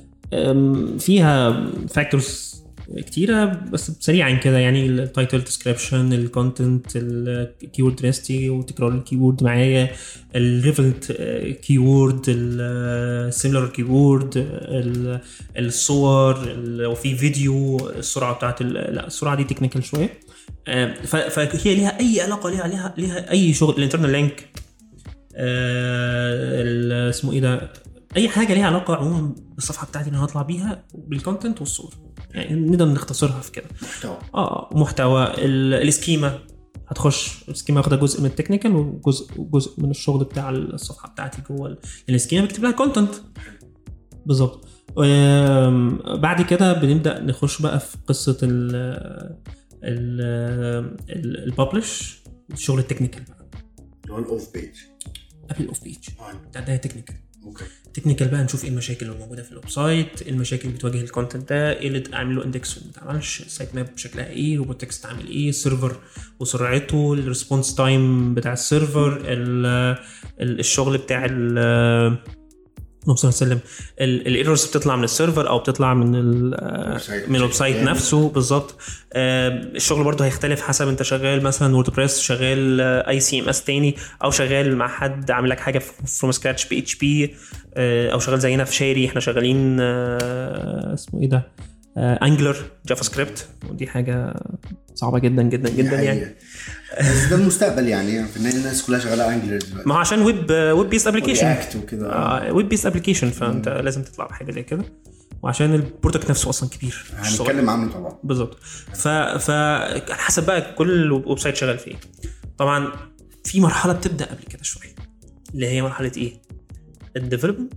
فيها فاكتورز كتيره بس سريعا كده. يعني التايتل، ديسكريبشن، الكونتنت، الكيورد ريستي وتكرار الكيورد معايا، الريفلنت كيورد، السيميلر كيورد، الصور، لو في فيديو، السرعه بتاعت لا السرعه دي تكنيكال شويه. فهي ليها اي علاقه ليها اي شغل. الانترنال لينك اسمه ايه ده، اي حاجه ليها علاقه عموما بالصفحه بتاعتي اللي هطلع بيها بالكونتنت والصور. يعني نقدر نختصرها في كده محتوى. السكيما هتخش السكيما واخده جزء من التكنيكال وجزء من الشغل بتاع الصفحه بتاعتي جوه السكيما بكتب لها كونتنت بالظبط. بعد كده بنبدا نخش بقى في قصه الببلش والشغل التكنيكال بقى
اللي هو الاوف بيج.
قبل الاوف بيج ده تكنيكال. اوكي تكنيكال بقى نشوف ايه المشاكل اللي موجوده في الويب سايت، ايه المشاكل اللي بتواجه الكونتنت ده، ايه اللي اعمل له اندكس وما اتعملش، السايت ماب شكلها ايه، روبوت تكست عامل ايه، السيرفر وسرعته، الريسبونس تايم بتاع السيرفر، الشغل بتاع نوصل نسلم الايرورز بتطلع من السيرفر او بتطلع من الويب سايت نفسه بالظبط. الشغل برضه هيختلف حسب انت شغال مثلا ووردبريس، شغال اي سي ام اس تاني، او شغال مع حد عامل لك حاجه فروم سكراتش بي اتش بي، او شغال زينا في شاري احنا شغالين اسمه ايه ده انجلر جافا سكريبت، ودي حاجه صعبه جدا جدا جدا يعني.
بس ده المستقبل يعني في الناس كلها شغاله انجلر دلوقتي،
ما هو عشان ويب بيس ابلكيشن
وكده
ويب بيس ابلكيشن، فانت لازم تطلع بحاجه زي كده، وعشان البرودكت نفسه اصلا كبير
هنتكلم عنه طبعا
بالظبط. ف حسب بقى كل ويب سايت شغال فيه. طبعا في مرحله بتبدا قبل كده شويه اللي هي مرحله ايه، الديفلوبمنت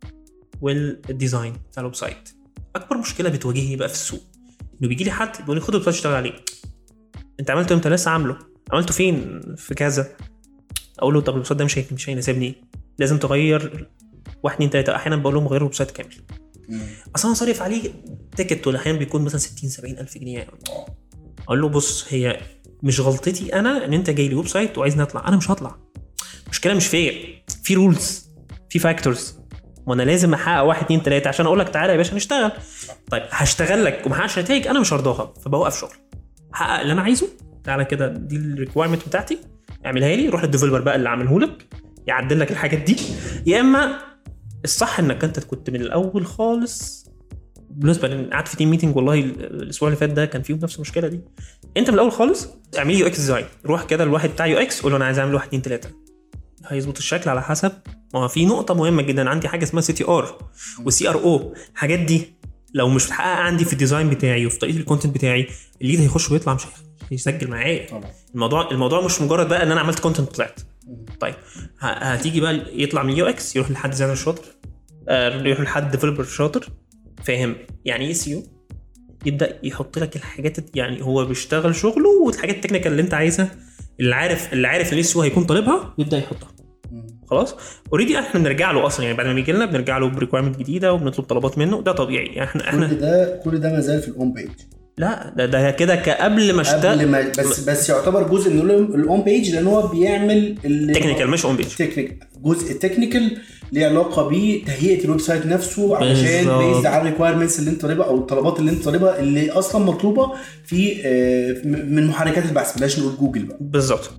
والديزاين بتاع الويب سايت. اكبر مشكله بتواجهني بقى في السوق انه بيجي لي حد بيقول لي خد الويب سايت اشتغل عليه، انت عملته امتى؟ لسه عملته فين؟ في كذا. اقول له طب الويب سايت ده مش هيناسبني، لازم تغير 1 2 3. احيانا بقول لهم غيروا الويب سايت كامل، اصلا صارف عليه تيكت، ولا احيانا بيكون مثلا 60 70 الف جنيه. اقول له بص، هي مش غلطتي انا ان انت جاي لي ويب سايت وعايزني اطلع، انا مش هطلع، مشكله مش فير، في رولز، في فاكتورز، وانا لازم احقق 1 2 3 عشان اقول لك تعالى يا باشا نشتغل. طيب هشتغل لك وما حققش نتائج انا مش هرضاها، فبوقف شغل. حقق اللي انا عايزه، تعالى كده دي الريكويرمنت بتاعتي اعملها لي، روح للديفلوبر بقى اللي عامله لك يعدل لك الحاجات دي. يا اما الصح انك انت كنت من الاول خالص، بالنسبه لان قعدت في تيم ميتنج والله الاسبوع اللي فات ده كان فيه نفس المشكله دي. انت من الاول خالص اعمل يو اكس ديزاين، روح كده الواحد بتاع يو اكس قول له انا عايز اعمل 1 2 3، هيظبط الشكل على حسب. ما في نقطه مهمه جدا عندي، حاجه اسمها سي تي ار وسي ار او. الحاجات دي لو مش بتحقق عندي في الديزاين بتاعي وفي طريقه الكونتنت بتاعي، الليد هيخش ويطلع مش هيسجل معايا. الموضوع مش مجرد بقى ان انا عملت كونتنت طلعت. طيب هتيجي بقى يطلع من يو اكس يروح لحد ديزاينر شاطر، يروح لحد ديفلوبر شاطر فاهم يعني ايه سيو، يبدا يحط لك الحاجات، يعني هو بيشتغل شغله والحاجات التكنيكال اللي انت عايزها، اللي عارف ان السيو هيكون طالبها يبدا يحطها. خلاص اوريدي احنا بنرجع له اصلا، يعني بعد ما بيجي لنا بنرجع له بريكويرمنت جديده وبنطلب طلبات منه، ده طبيعي يعني. احنا
كل ده ما زال في الاون بيج.
لا ده كده قبل ما اشتغل،
بس يعتبر جزء من الاون بيج، لان هو بيعمل
التكنيكال مش اون بيج.
جزء التكنيكال ليه علاقه بتهيئه الويب سايت نفسه، علشان بيزد على الريكويرمنتس اللي انت طالبها او الطلبات اللي انت طالبها اللي اصلا مطلوبه في من محركات البحث، بلاش نقول جوجل بقى.
بالظبط.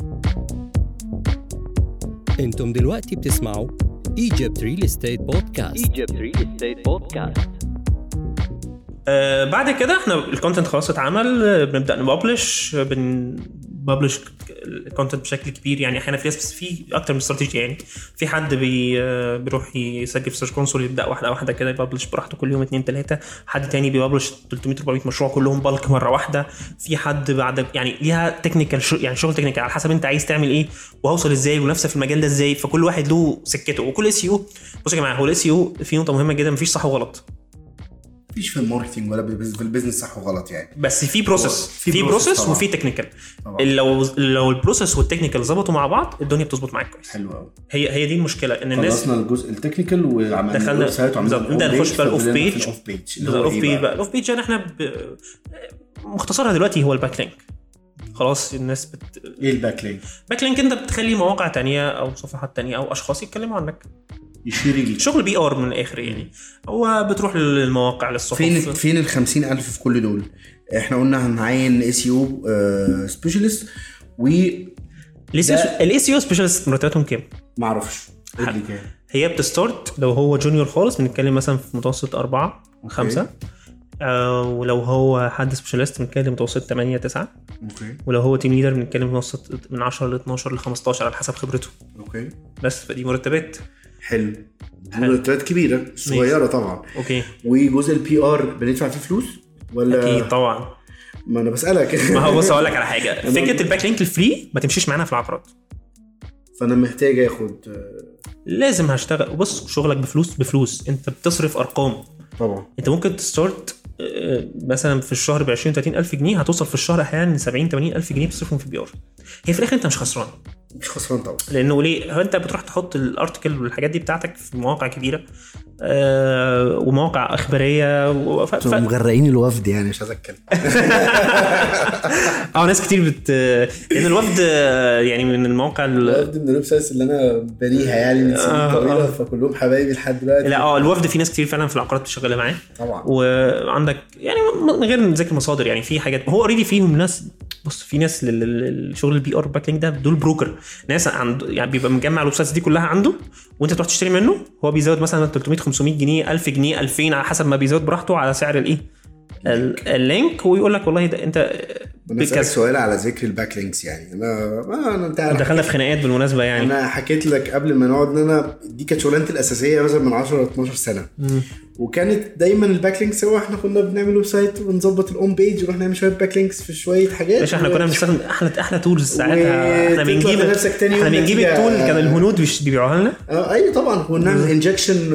انتم دلوقتي بتسمعوا Egypt Real Estate Podcast.
بعد كده احنا الكونتنت خلاص اتعمل، بنبدا نببلش الكونتنت بشكل كبير. يعني احيانا في اكتر من استراتيجيه، يعني في حد بيروح يسجل في سيرش كونسول يبدا واحده كده يببلش براحته كل يوم 2 3. حد تاني بيببلش 300 400 مشروع كلهم بالك مره واحده. في حد بعد يعني ليها تكنيكال يعني شغل تكنيكال على حسب انت عايز تعمل ايه وهوصل ازاي ونفسه في المجال ده ازاي. فكل واحد له سكته. وكل اس يو، بصوا يا جماعه، هو الاس يو في نقطه مهمه جدا، مفيش صح وغلط،
مفيش في الماركتينج ولا في البيزنس صح وغلط يعني،
بس في بروسس وفي تكنيكال. لو البروسس والتكنيكال ظبطوا مع بعض الدنيا بتظبط معاك كويس.
حلو قوي.
هي دي المشكله ان الناس
خلصنا الجزء التكنيكال وعملنا
دخلنا نبدا نخش في الاوف بيج. الاوف بيج يعني احنا مختصرها دلوقتي هو الباك لينك. خلاص الناس
ايه الباك لينك؟
باك لينك انت بتخلي مواقع تانية او صفحات تانية او اشخاص يتكلموا عنك،
يشير
شغل بي ار من الاخر يعني. هو بتروح للمواقع للصفحات.
فين 50,000 في كل دول؟ احنا قلنا هنعين اس يو سبيشالست و
الاس يو سبيشالست مرتباتهم كام؟
ما اعرفش.
هي بتستارت لو هو جونيور خالص بنتكلم مثلا في متوسط 4 5. ولو هو حد سبيشالست بنتكلم متوسط 8 9.
اوكي.
ولو هو تيم ليدر بنتكلم متوسط من 10 ل 12 ل 15 على حسب خبرته.
اوكي.
بس فدي مرتبات.
حلو. مرتبات كبيره صغيره طبعا.
اوكي.
وجزء البي ار بندفع فيه فلوس ولا؟
اكيد طبعا.
ما انا بسالك.
ما هو بص اقول لك على حاجه، فكره الباك لينك الفري ما تمشيش معانا في العقارات.
فانا محتاج اخد،
لازم هشتغل. وبص شغلك بفلوس انت بتصرف ارقام
طبعا.
انت ممكن تستارت مثلا في الشهر ب 20 30 الف جنيه، هتوصل في الشهر احيانا 70 80 الف جنيه بتصرفهم في بي ار. هي في الاخر انت مش خسران.
مش خسران طبعا.
لانه ليه هو انت بتروح تحط الارتكل والحاجات دي بتاعتك في مواقع كبيره ومواقع اخباريه
مغرقين الوفد يعني مش عايز اتكلم.
ناس كتير لان الوفد يعني من المواقع
الوفد من الويب سايتس اللي انا بنيها يعني من سنين طويله فكلهم حبايبي لحد دلوقتي.
لا الوفد في ناس كتير فعلا في العقارات شغاله معاه
طبعا.
وعندك يعني من غير ذكر مصادر يعني في حاجات هو اوريدي فيهم ناس. بص في ناس للشغل البي ار باكلينك ده دول بروكر ناس عنده يعني بيبقى مجمع الويب سايتس دي كلها عنده وانت تروح تشتري منه هو بيزود مثلا 300 500 جنيه 1000 جنيه 2000 على حسب ما بيزود براحته على سعر الايه اللينك ويقول لك والله ده انت
بسألك سؤال على ذكر الباك لينكس يعني انا
دخلنا في خناقات بالمناسبه يعني
انا حكيت لك قبل ما نقعد ان انا دي كانت شغلانتي الاساسيه مثلا من 10 ل 12 سنه وكانت دايما الباك لينكس هو احنا كنا بنعمل ويب سايت ونظبط الاون بيج ونروح نعمل شويه باك لينكس في شويه حاجات
مش احنا كنا بنستخدم احلى تولز ساعتها احنا بنجيب التول كان الهنود بيبيعوها لنا
ايوه طبعا كنا بنعمل انجكشن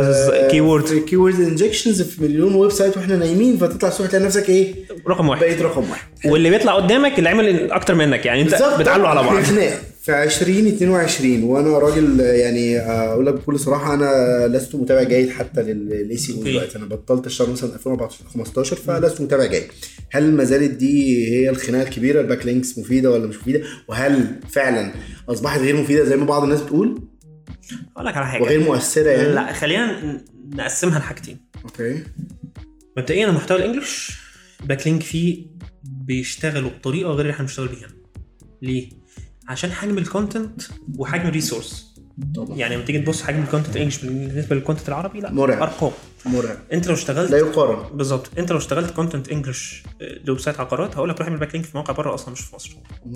كيورد انجكشنز في مليون ويب سايت واحنا نايمين فتطلع الصبح تلاقي نفسك ايه
رقم واحد
بقيت رقم واحد
واللي بيطلع قدامك اللي عمل اكتر منك يعني انت بتعلوا على بعض
في 2022 وانا راجل يعني اقول لك بكل صراحه انا لست متابع جيد حتى للاي سي او دلوقتي. انا بطلت الشهر مثلا 2014 15 فلست متابع جيد. هل ما زالت دي هي الخناقه الكبيره الباك لينكس مفيده ولا مش مفيده وهل فعلا اصبحت غير مفيده زي ما بعض الناس بتقول
اقول لك على حاجه
وغير مؤثره يعني؟
لا خلينا نقسمها لحاجتين.
اوكي
مبدئيا المحتوى الانجليش باك لينك فيه بيشتغلوا بطريقه غير اللي احنا بنشتغل بيها. ليه؟ عشان حجم الكونتنت وحجم الريسورس
طبعا.
يعني لما تيجي تبص حجم الكونتنت انجلش بالنسبه للكونتنت العربي لا
مرعب.
ارقام
مرعب.
انت لو اشتغلت
لا يقارن
بالظبط. انت لو اشتغلت كونتنت انجلش لويب سايت عقارات هقول لك روح اعمل باك لينك في موقع بره اصلا مش في مصر.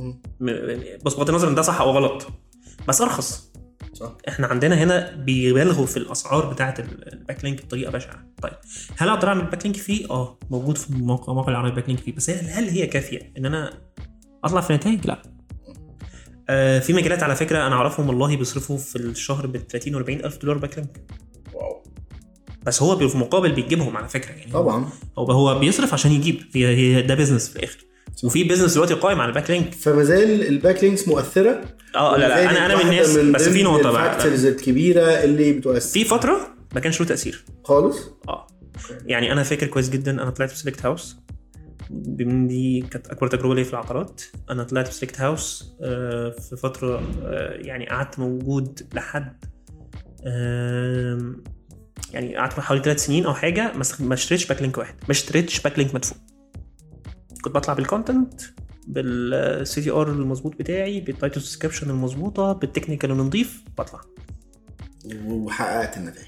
بس بغض النظر ان ده صح او غلط بس ارخص
صح.
احنا عندنا هنا بيبالغوا في الاسعار بتاعه الباك لينك بطريقه بشعه. طيب هل اقدر اعمل باك لينك فيه؟ موجود في موقع العربي باك لينك فيه بس هل هي كافيه ان انا اطلع في نتائج؟ لا. في مجالات على فكره انا اعرفهم والله بيصرفوا في الشهر ب 30 و 40 الف دولار باك لينك.
واو.
بس هو في مقابل بيجيبهم على فكره يعني
طبعا
هو بيصرف عشان يجيب هي ده بيزنس في الاخر. وفي بيزنس دلوقتي قائم على الباك لينك
فما زال الباك لينكس مؤثره.
لا انا من الناس بس في نقطه بقى
الفاكتورز الكبيره اللي بتؤثر
في فتره ما كانش له تاثير
خالص.
يعني انا فاكر كويس جدا انا طلعت في سيلكت هاوس دي كانت اكبر تجربه لي في العقارات. انا طلعت في سيلكت هاوس في فتره يعني قعدت موجود لحد يعني قعدت حوالي 3 سنين او حاجه ما اشتريتش باك لينك واحد. ما اشتريتش باك لينك مدفوع. كنت بطلع بالكونتنت بالسي تي ار المظبوط بتاعي بالتايتل ديسكريبشن المظبوطه بالتكنيكال النظيف بطلع
وحققت النتائج.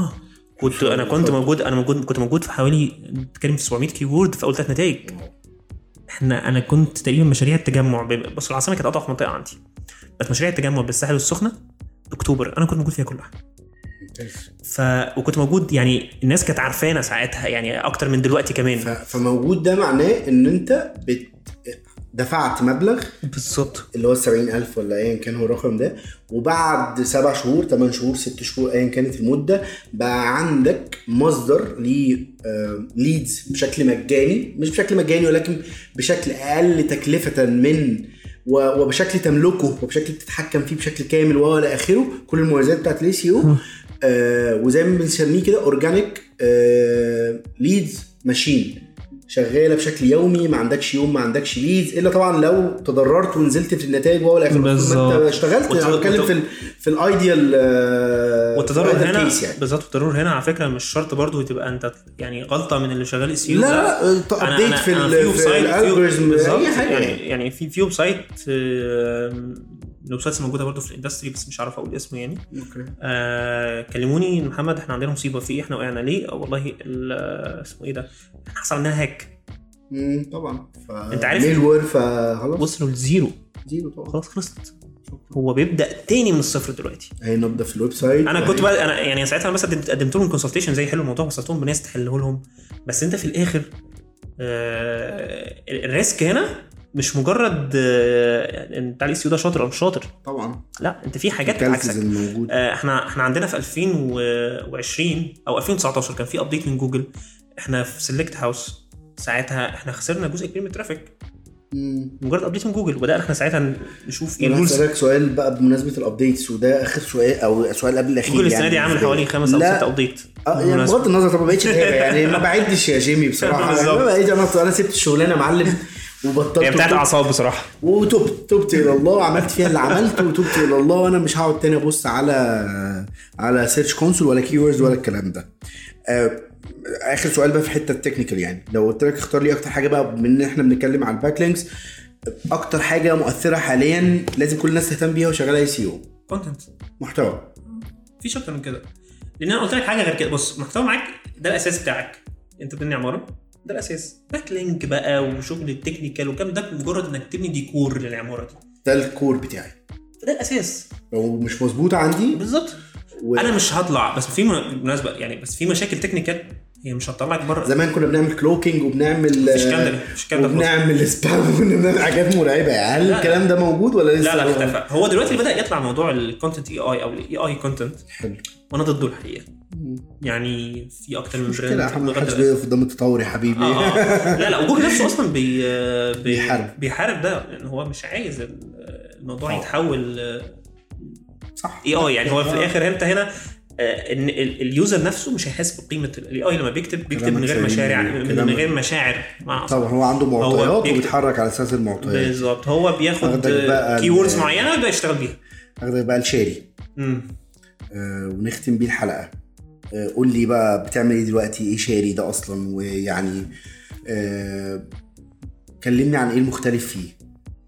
كنت موجود في حوالي نتكلم في 700 كيورد في اول 3 نتائج. انا كنت تقريبا مشاريع التجمع بس العاصمه كانت اضعف منطقه عندي بس مشاريع التجمع بالساحل السخنه اكتوبر انا كنت موجود فيها كلها. وكنت موجود يعني الناس كانت عارفانا ساعتها يعني اكتر من دلوقتي كمان.
فموجود ده معناه ان انت دفعت مبلغ
بالظبط
اللي هو 70,000 ولا ايا كان هو الرقم ده وبعد 7 شهور 8 شهور 6 شهور ايا كانت المده بقى عندك مصدر ليدز بشكل مجاني. مش بشكل مجاني ولكن بشكل اقل تكلفه من وبشكل تملكه وبشكل تتحكم فيه بشكل كامل ولا اخره. كل المميزات بتاعت الاي سي او وزي ما بنسميه كده اورجانيك ليدز ماشين شغاله بشكل يومي. ما عندكش يوم ما عندكش ليدز الا طبعا لو تضررت ونزلت في النتائج ولا اخر ما انت اشتغلت. انا بتكلم في الايديال
والتضرر هنا يعني. بالظبط التضرر هنا على فكره مش شرط برضو تبقى انت يعني غلطه من اللي شغال السي او.
لا ابديت في الالجوريثم اي حاجه
يعني في ويب سايت الويب سايتس موجوده برضو في الاندستري بس مش عارف اقول اسمه يعني. كلموني محمد احنا عندنا مصيبه في احنا وقعنا ليه والله اسمه ايه ده احنا حصل لنا هاك.
طبعا
انت عارف
ميلوير فخلاص
وصلوا لزيرو
طبعا
خلاص خلصت. هو بيبدا تاني من الصفر دلوقتي.
هينبدا في الويب سايت.
انا كنت بقى انا يعني ساعتها مثلا قدمت لهم كونسلتيشن زي حلو الموضوع وصلتهم بناس تحله لهم بس انت في الاخر الريسك هنا مش مجرد انت على السيو ده شاطر او مش شاطر
طبعا.
لا انت في حاجات عكسك. احنا عندنا في 2020 او 2019 كان في ابديت من جوجل. احنا في سيلكت هاوس ساعتها احنا خسرنا جزء كبير من الترافيك مجرد ابديت من جوجل، وبدانا احنا ساعتها نشوف ايه
انا
الرولز.
هسألك سؤال بقى بمناسبه الابديتس، وده اخر سؤال او سؤال قبل الاخير.
جوجل السنه دي عامل حوالي 5 أو 6 ابديت.
يعني بغض النظر طبعا ما بقتش اتابع يعني ما بعدش يا جيمي بصراحه. ما بقيت انا سبت الشغلانه معلم وبطلت.
هي بتاعت اعصاب بصراحه.
وتوبت الى الله وعملت فيها اللي عملته وتوبت الى الله، وانا مش هقعد تاني ابص على سيرش كونسول ولا كيوردز ولا الكلام ده. اخر سؤال بقى في حته التكنيكال، يعني لو قلت لك اختار لي اكتر حاجه بقى، من ان احنا بنتكلم على الباك لينكس، اكتر حاجه مؤثره حاليا لازم كل الناس تهتم بيها وشغاله اي سي او
كونتنت
محتوى.
مفيش اكتر من كده، لان انا قلت لك حاجه غير كده. بص، محتوى معاك ده الاساس بتاعك، انت بتبني عماره ده الاساس. باك لينك بقى وشغل التكنيكال وكام ده مجرد انك تبني ديكور للعماره دي،
ده الكور بتاعي،
ده الاساس.
لو مش مظبوط عندي
بالظبط انا مش هطلع. بس في مناسبه يعني، بس في مشاكل تكنيكال هي مش هتطلعك بره.
زمان كنا بنعمل كلوكينج وبنعمل
مفيش كلام ده
وبنعمل سبام وبنعمل حاجات مرعبه. هل الكلام ده موجود ولا لسه؟
لا اختفى. هو دلوقتي بدا يطلع موضوع الكونتنت اي اي او الاي اي كونتنت.
حلو.
وانا ضده الحقيقه. يعني في اكتر من
براند كده محمد حاج بيقف قدام التطور يا حبيبي.
لا وجوجل نفسه اصلا
بيحارب
ده، لان هو مش عايز الموضوع يتحول
صح
اي اي. يعني هو في الاخر انت هنا ان اليوزر نفسه مش هيحس بقيمه الاي اي لما بيكتب من غير مشاعر، من غير مشاعر.
طبعا هو عنده معطيات وبيتحرك على اساس المعطيات.
بالظبط، هو بياخد كيوردز معينه ويبدا يشتغل بيها.
اخدك بقى الشاري ونختم بيه الحلقه. قول لي بقى بتعمل ايه دلوقتي؟ ايه شاري ده اصلا؟ ويعني كلمني عن ايه المختلف فيه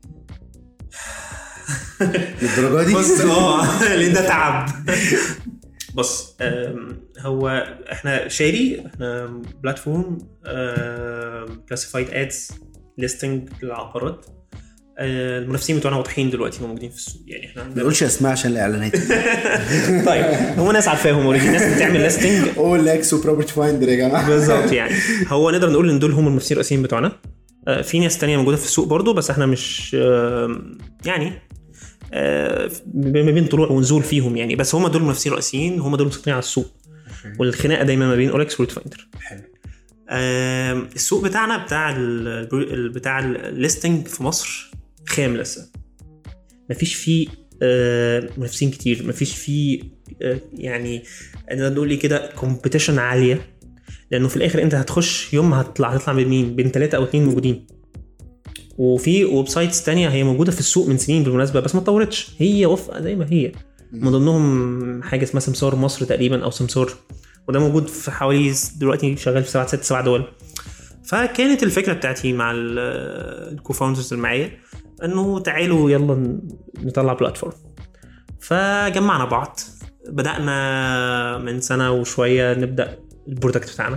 الدرجه دي.
بص لان ده تعب. بص هو احنا شاري، احنا بلاتفورم كلاسيفايد ادز ليستنج للعقارات. المنافسين بتوعنا واضحين دلوقتي موجودين في السوق. يعني احنا
ما نقولش اسماء عشان الاعلانات.
طيب هم ناس عارفاهم اوريدي، ناس بتعمل ليستنج
اول اكس وبروبرتي فايندر يا جماعه.
بالظبط. يعني هو نقدر نقول ان دول هم المنافسين الرئيسيين بتوعنا. في ناس تانية موجوده في السوق برضو، بس احنا مش يعني ما بين طلوع ونزول فيهم يعني. بس هم دول المنافسين الرئيسيين، هم دول مسيطرين على السوق. والخناقه دايما ما بين اولكس وبروبرتي فايندر. حلو. السوق بتاعنا بتاع الليستنج في مصر خام لسه. مفيش فيه منافسين كتير، مفيش فيه يعني انا نقول لي كده كومبيتيشن عاليه. لانه في الاخر انت هتخش يوم ما هتطلع بمين؟ بين 3 أو 2 موجودين. وفي ويب سايتس تانية هي موجوده في السوق من سنين بالمناسبه، بس ما اتطورتش، هي وفقه زي ما هي. من ضمنهم حاجه اسمها سمسار مصر تقريبا، او سمسار، وده موجود في حوالي دلوقتي شغال في 7 دول. فكانت الفكره بتاعتي مع الكوفاوندرز اللي معايا انه تعالوا يلا نطلع بلاتفورم. فجمعنا بعض، بدأنا من سنة وشوية نبدأ البرودكت بتاعنا.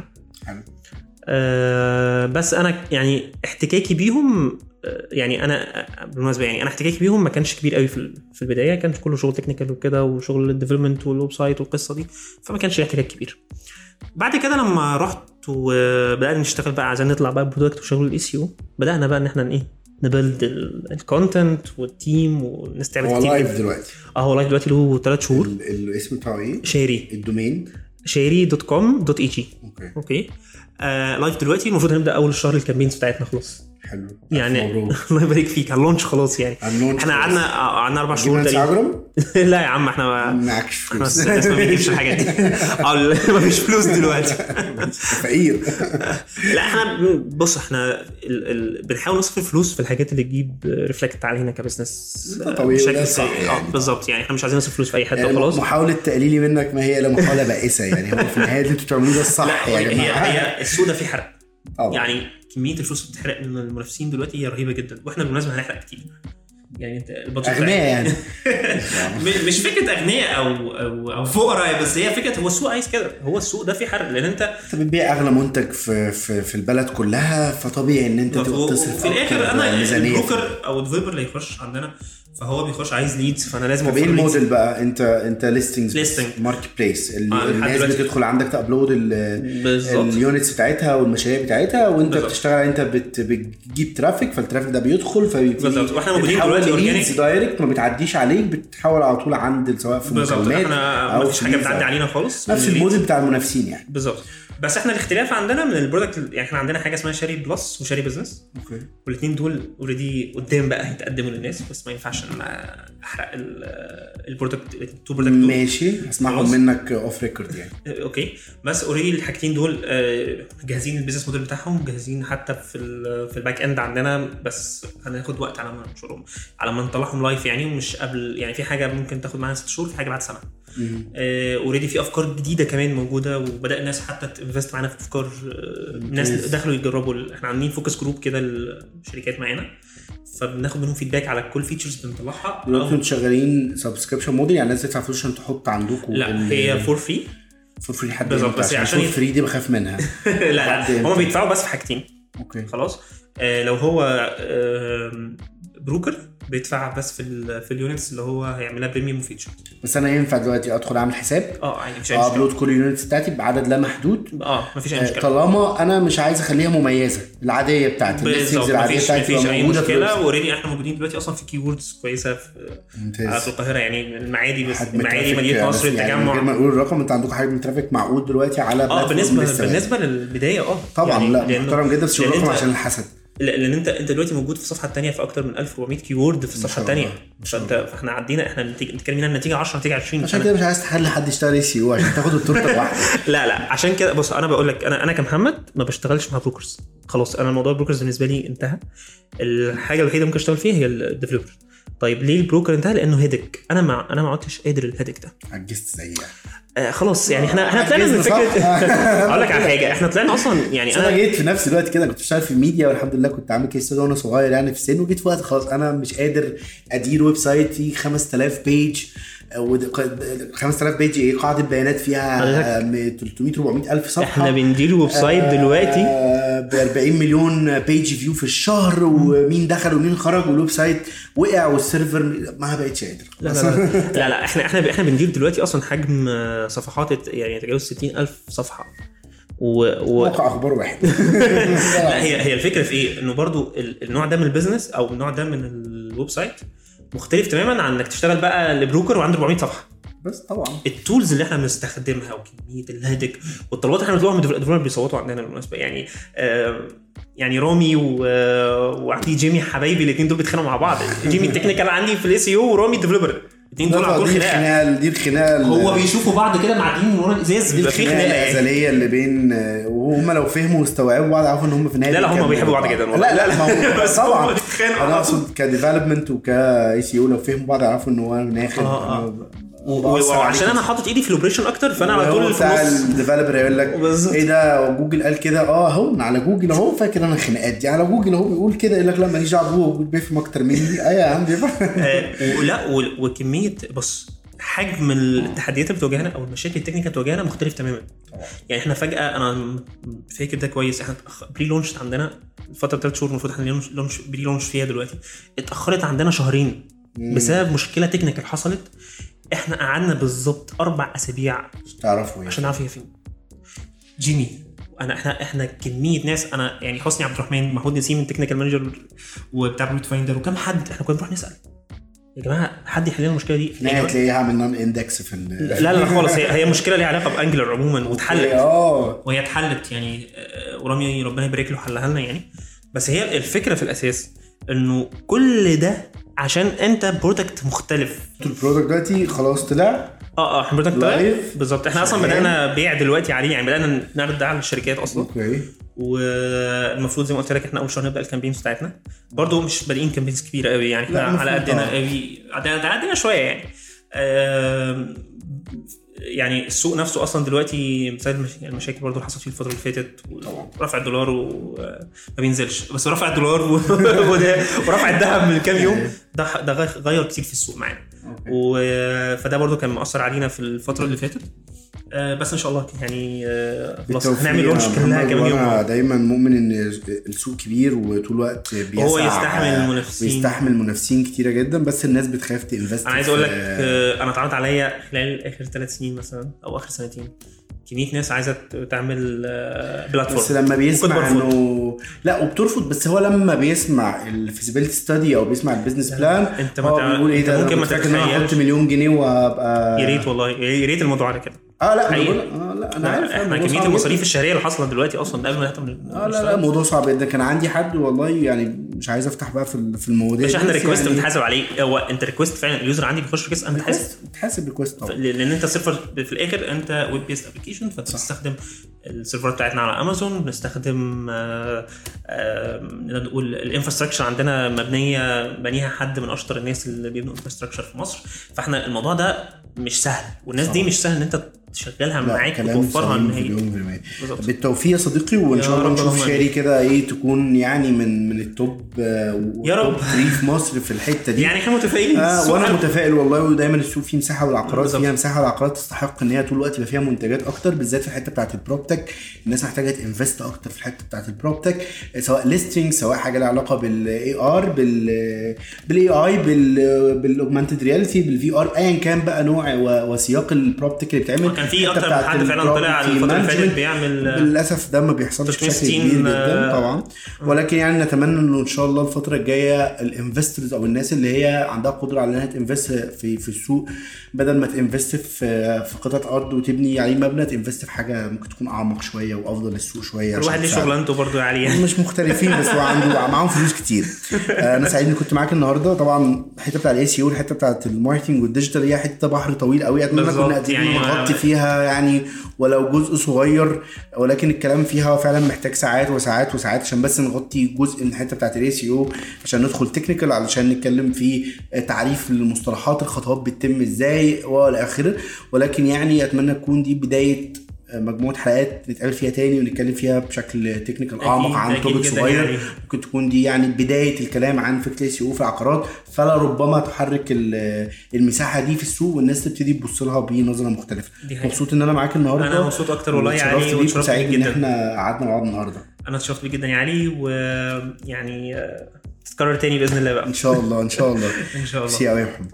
بس انا يعني احتكاكي بيهم يعني انا بالمناسبه يعني انا احتكاكي بيهم ما كانش كبير قوي في البدايه. كان كله شغل تكنيكال وكده، وشغل الديفلوبمنت والويب سايت والقصه دي، فما كانش احتكاك كبير. بعد كده لما رحت وبدأنا نشتغل بقى عشان نطلع بقى برودكت وشغل الاي سي او، بدأنا بقى ان احنا نبلد الكونتنت والتيم والناس تعمل
كتير. هو لايف دلوقتي؟
هو لايف دلوقتي له 3 شهور.
الاسم بتاعه ايه؟
شاري.
الدومين
shary.com.eg. اوكي. لايف دلوقتي. المفروض هنبدا اول الشهر الكامبينز بتاعتنا خلاص.
حلو
يعني الله يبارك فيك. اللونش خلاص يعني. احنا قعدنا 4 شهور تقريبا. لا يا عم احنا
معكش فلوس.
ما بنجيبش الحاجات دي. ما فيش فلوس دلوقتي.
فقير.
لا احنا بص، احنا بنحاول نصرف الفلوس في الحاجات اللي تجيب ريفلكت علينا كبزنس بشكل بالظبط. يعني احنا مش عايزين نصرف فلوس في اي حته وخلاص.
محاوله تقليلي منك ما هي الا محاوله بائسه يعني. هو في النهايه اللي انتوا بتعملوه ده الصح
يا جماعه. هي السوق ده فيه حرق يعني. كميه الفلوس اللي بتحرق من المنافسين دلوقتي هي رهيبه جدا، واحنا بالمناسبه هنحرق كتير يعني. انت
اغنياء يعني.
مش فكره اغنياء او فقراء، بس هي فكره هو السوق عايز كده. هو السوق ده فيه حرق، لان انت
بتبيع اغلى منتج في البلد كلها، فطبيعي ان انت تصرف
في الاخر. انا البروكر او الديفلوبر اللي يخش عندنا فهو بيخش عايز ليدز، فانا لازم
اوفر. ايه الموديل بقى؟ انت ليستنج ماركت بليس. الناس بتدخل عندك تابلود اليونتس بتاعتها والمشاريع بتاعتها، وانت بتشتغل، انت بتجيب ترافيك، فالترافيك ده بيدخل فبيبتدي.
واحنا موجودين دلوقتي اورجانيك
دايركت، ما بتعديش عليك، بتحول على طول عند سواء في مكالمات
او مفيش حاجه بتعدي علينا خالص.
نفس الموديل بتاع المنافسين يعني.
بالظبط. بس احنا الاختلاف عندنا من البرودكت، يعني احنا عندنا حاجه اسمها شاري بلس وشاري بزنس.
اوكي.
والاثنين دول اوريدي قدام بقى هيتقدموا للناس، بس ما ينفعش ان احرق البرودكت التو برودكت.
ماشي اسمعهم منك اوف ريكورد يعني.
اوكي. بس اوريدي الحاجتين دول جاهزين، البيزنس موديل بتاعهم جاهزين حتى في الباك اند عندنا، بس هناخد وقت على ما نشرهم، على ما نطلعهم لايف يعني. ومش قبل يعني، في حاجه ممكن تاخد معانا 6 شهور، في حاجه بعد سنه. اوريدي في افكار جديده كمان موجوده، وبدا الناس حتى تنفست معانا في افكار. الناس دخلوا يجربوا. احنا عاملين فوكس جروب كده الشركات معانا، فبناخد منهم فيدباك على كل فيتشرز بنطلعها.
انتوا شغالين سبسكريبشن موديل يعني الناس تدفع فلوس عشان تحط عندكم؟
لا هي فور فري.
فور فري حد
بالظبط، بس عشان
فور فري دي بخاف منها.
لا هم بيدفعوا بس في حاجتين.
اوكي
خلاص. لو هو بروكر بيدفع بس في اليونتس اللي هو هيعملها بريميوم فيتشر.
بس انا ينفع دلوقتي ادخل اعمل حساب
يعني مش مشكله
ابلود كل اليونتس بتاعتي بعدد لا محدود؟
مفيش اي مشكله
طالما انا مش عايز اخليها مميزه العاديه بتاعتي.
بالظبط مفيش اي مشكله. اوريدي احنا موجودين دلوقتي اصلا في كيوردز كويسه في القاهره يعني. المعادي مدينه نصر التجمع.
يعني غير ما نقول الرقم، انت عندكم حاجه من ترافيك معقول دلوقتي على
بالنسبه للبدايه
طبعا
يعني
لا محترم جدا. بس الرقم عشان الحسد،
لان انت دلوقتي موجود في الصفحه الثانيه في اكتر من 1400 كيورد في الصفحه الثانيه. فاحنا عدينا، احنا بنتكلم عن النتيجه 10 نتيجه 20.
عشان كده مش عايز تخلي حد يشتغل سي او عشان تاخد التورته واحده.
لا عشان كده بص، انا بقول لك انا كمحمد ما بشتغلش مع بروكرز خلاص. انا موضوع البروكرز بالنسبه لي انتهى. الحاجه الوحيده ممكن اشتغل فيها هي الديفلوبر. طيب ليه البروكر انتهى؟ لانه هيدك. انا ما عدتش قادر الهيدك ده.
عجزت زيي
خلاص يعني. احنا طلعنا من فكره. اقول لك على حاجه، احنا طلعنا اصلا يعني.
انا جيت في نفس الوقت كده كنت بشتغل في الميديا والحمد لله كنت عامل كيس وانا صغير يعني في السن، وجيت في وقت خلاص انا مش قادر ادير ويب سايت فيه 5000 بيج 5000 بيج ايه قاعده بيانات فيها 300 400 الف صفحه.
احنا بندير ويب سايت دلوقتي
ب 40 مليون بيج فيو في الشهر، ومين دخل ومين خرج، والويب سايت وقع والسيرفر ما بقتش قادر.
لا احنا بندير دلوقتي اصلا حجم صفحات يعني يتجاوز 60000 صفحه
موقع اخبار واحد.
لا هي الفكره في ايه؟ انه برضو النوع ده من البيزنس او النوع ده من الويب سايت مختلف تماما عن انك تشتغل بقى لبروكر وعنده 400 صفحه.
بس طبعا
التولز اللي احنا بنستخدمها وكميه الهدك والطلبات احنا بنطلبها من الديفلوبر بيصوتوا عندنا بالمناسبه يعني. يعني رامي وعندي جيمي حبايبي الاثنين دول بيتخانقوا مع بعض. جيمي التكنيكال عندي في الاس او ورامي الديفلوبر، الاثنين دول على طول
خناقه.
هو بيشوفوا بعض كده معديين ورا الازاز، بيبقى في خناقه
ازليه اللي بين، وهم لو فهموا واستوعبوا بعض عارفوا ان هم في النهايه.
لا هم بيحبوا بعض جدا.
لا طبعا انا اقصد كديفلوبمنت وكاي سي او لو فهموا بعض عارفوا ان هو ناخد.
وعشان انا حاطط ايدي في الاوبريشن اكتر، فانا على طول
بتاع الديفلوبر يقول لك ايه ده جوجل قال كده اهو على جوجل اهو فاكر انا الخناقات دي على جوجل اهو بيقول كده، يقول لك لا ماليش دعوه هو بيفهم اكتر مني. يا عم
لا وكميه بص حجم التحديات اللي بتواجهنا او المشاكل التكنيكال بتواجهنا مختلف تماما. يعني احنا فجاه انا فاكر ده كويس، احنا بري لونش عندنا فتره 3 شهور المفروض احنا لونش بري لونش فيها، دلوقتي اتاخرت عندنا شهرين بسبب مشكله تكنيكال حصلت. احنا قعدنا بالظبط 4 أسابيع عشان نعرف هي فين. جيمي احنا كميه ناس، انا يعني حسني عبد الرحمن، محمود نسيم التكنيكال مانجر وبتاع بروت فايندر وكم حد، احنا كنا بنروح نسال يا جماعه حد يحل لنا المشكله دي.
تلاقيها من نون اندكس في
لا خالص، هي مشكله ليها علاقه بانجلر عموما واتحلت. وهي اتحلت يعني، ورامي ربنا يبارك له حلها لنا يعني. بس هي الفكره في الاساس انه كل ده عشان انت برودكت مختلف.
البرودكت دلوقتي خلاص طلع
احنا برودكت طلع بالظبط. احنا اصلا بدانا بيع دلوقتي عليه يعني، بدانا نعرض ده على الشركات اصلا.
اوكي.
والمفروض زي ما قلت لك احنا اول شهر نبدا الكامبينز بتاعتنا. برضو مش بادئين كامبينز كبيره قوي يعني، احنا على قدنا قوي، على قدنا شويه يعني. يعني السوق نفسه اصلا دلوقتي بسبب المشاكل برضو اللي حصلت فيه الفتره اللي فاتت، ورفع الدولار وما بينزلش، بس رفع الدولار ورفع الذهب من كام يوم ده غير كتير في السوق معانا. فده برضو كان مؤثر علينا في الفتره اللي فاتت. بس ان شاء الله يعني خلاص هنعمل لونش كلها كمان يوم.
انا دايما مؤمن ان السوق كبير وطول الوقت بيسعى
هو يستحمل
المنافسين كتيره جدا، بس الناس بتخاف تنفست.
انا عايز اقول لك انا اتعرض عليا خلال اخر 3 سنين مثلا او اخر 2 سنين كميه ناس عايزه تعمل بلاتفورم،
بس لما بيسمع انه لا وبترفض. بس هو لما بيسمع الفيزيبيليتي ستادي او بيسمع البيزنس بلان
انت بيقول
ايه ده،
ممكن ما
تتخيل احط $1,000,000 وابقى
يا ريت والله يا ريت الموضوع على كده.
لا
حقيقي.
لا انا عارف
احنا كميه المصاريف الشهريه اللي حصلت دلوقتي اصلا قبل ما نهتم
لا موضوع صعب جدا. كان عندي حد والله يعني مش عايز افتح بقى في المواضيع
مش احنا
بس
ريكوست
يعني
بنتحاسب عليه. هو انت ريكوست فعلا اليوزر عندي بيخش ريكوست انا
بتحاسب ريكوست طبعا
لان انت سيرفر في الاخر انت ويب بيست ابلكيشن فبتستخدم السيرفر بتاعتنا على امازون. بنستخدم نقول الانفراستراكشر عندنا بنيها حد من اشطر الناس اللي بيبنوا انفراستراكشر في مصر. فاحنا الموضوع ده مش سهل والناس دي مش سهل ان انت تشغلها معاك وتوفرها ان هي
بالتوفيق يا صديقي. وان شاء الله نشوف شاري كده ايه تكون يعني من التوب
يا رب
3 في مصر في الحته دي.
يعني احنا متفائلين
وانا متفائل والله. ودايما السوق فيه مساحه والعقارات فيها مساحه والعقارات تستحق ان هي طول الوقت يبقى فيها منتجات اكتر بالذات في الحته بتاعه البروبتك. الناس محتاجه تنفست اكتر في الحته بتاعه البروبتك سواء ليستنج سواء حاجه لها علاقه بالاي ار بالاي اي بالاوجمانتد رياليتي بالفي ار ايا كان بقى نوع وسياق البروبتك اللي بيتعمل.
كان في اكتر من حد فعلا طلع الفتره اللي فاتت بيعمل
للاسف ده ما بيحصلش بشكل كبير جدا طبعا. ولكن يعني نتمنى انه ان شاء الله الفتره الجايه الانفسترز او الناس اللي هي عندها قدره على انها تنفست في السوق بدل ما تنفست في قطعه ارض وتبني عليه مبنى تنفست في حاجه ممكن تكون اعمق شويه وافضل للسوق شويه.
الواحد ليه شغلانته برضو يعني
مش مختلفين بس هو عنده معاهم فلوس كتير. انا سعيد اني كنت معاك النهارده. طبعا الحته بتاع الاي سي او الحته بتاع الماركتنج والديجيتال هي حته بحر طويل قوي. اتمنى كنا قادرين نغطي فيها يعني ولو جزء صغير ولكن الكلام فيها فعلا محتاج ساعات وساعات وساعات عشان بس نغطي جزء من الحته بتاعه الاي سي او عشان ندخل تكنيكال علشان نتكلم في تعريف المصطلحات الخطوات بتتم ازاي والى اخره. ولكن يعني اتمنى تكون دي بدايه مجموعه حلقات نتقابل فيها تاني ونتكلم فيها بشكل تكنيكال اعمق عن توبيك صغير يعني. ممكن تكون دي يعني بدايه الكلام عن فكره الاي سي او في العقارات فلا ربما تحرك المساحه دي في السوق والناس تبتدي تبص لها بنظره مختلفه. مبسوط ان انا معاك النهارده.
انا مبسوط اكتر والله يا علي
واتشرفت بيك جدا ان احنا قعدنا مع بعض النهارده.
انا اتشرفت بيك جدا يا علي ويعني تتكرر تاني باذن الله بقى
ان شاء الله ان شاء الله
ان شاء الله.
سي قوي يا محمد.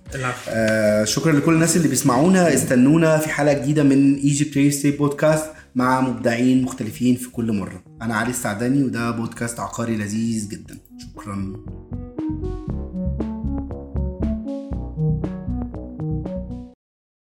شكرا لكل الناس اللي بيسمعونا. استنونا في حلقه جديده من ايجيبت ريل استيت بودكاست مع مبدعين مختلفين في كل مره. انا علي السعداني وده بودكاست عقاري لذيذ جدا. شكرا.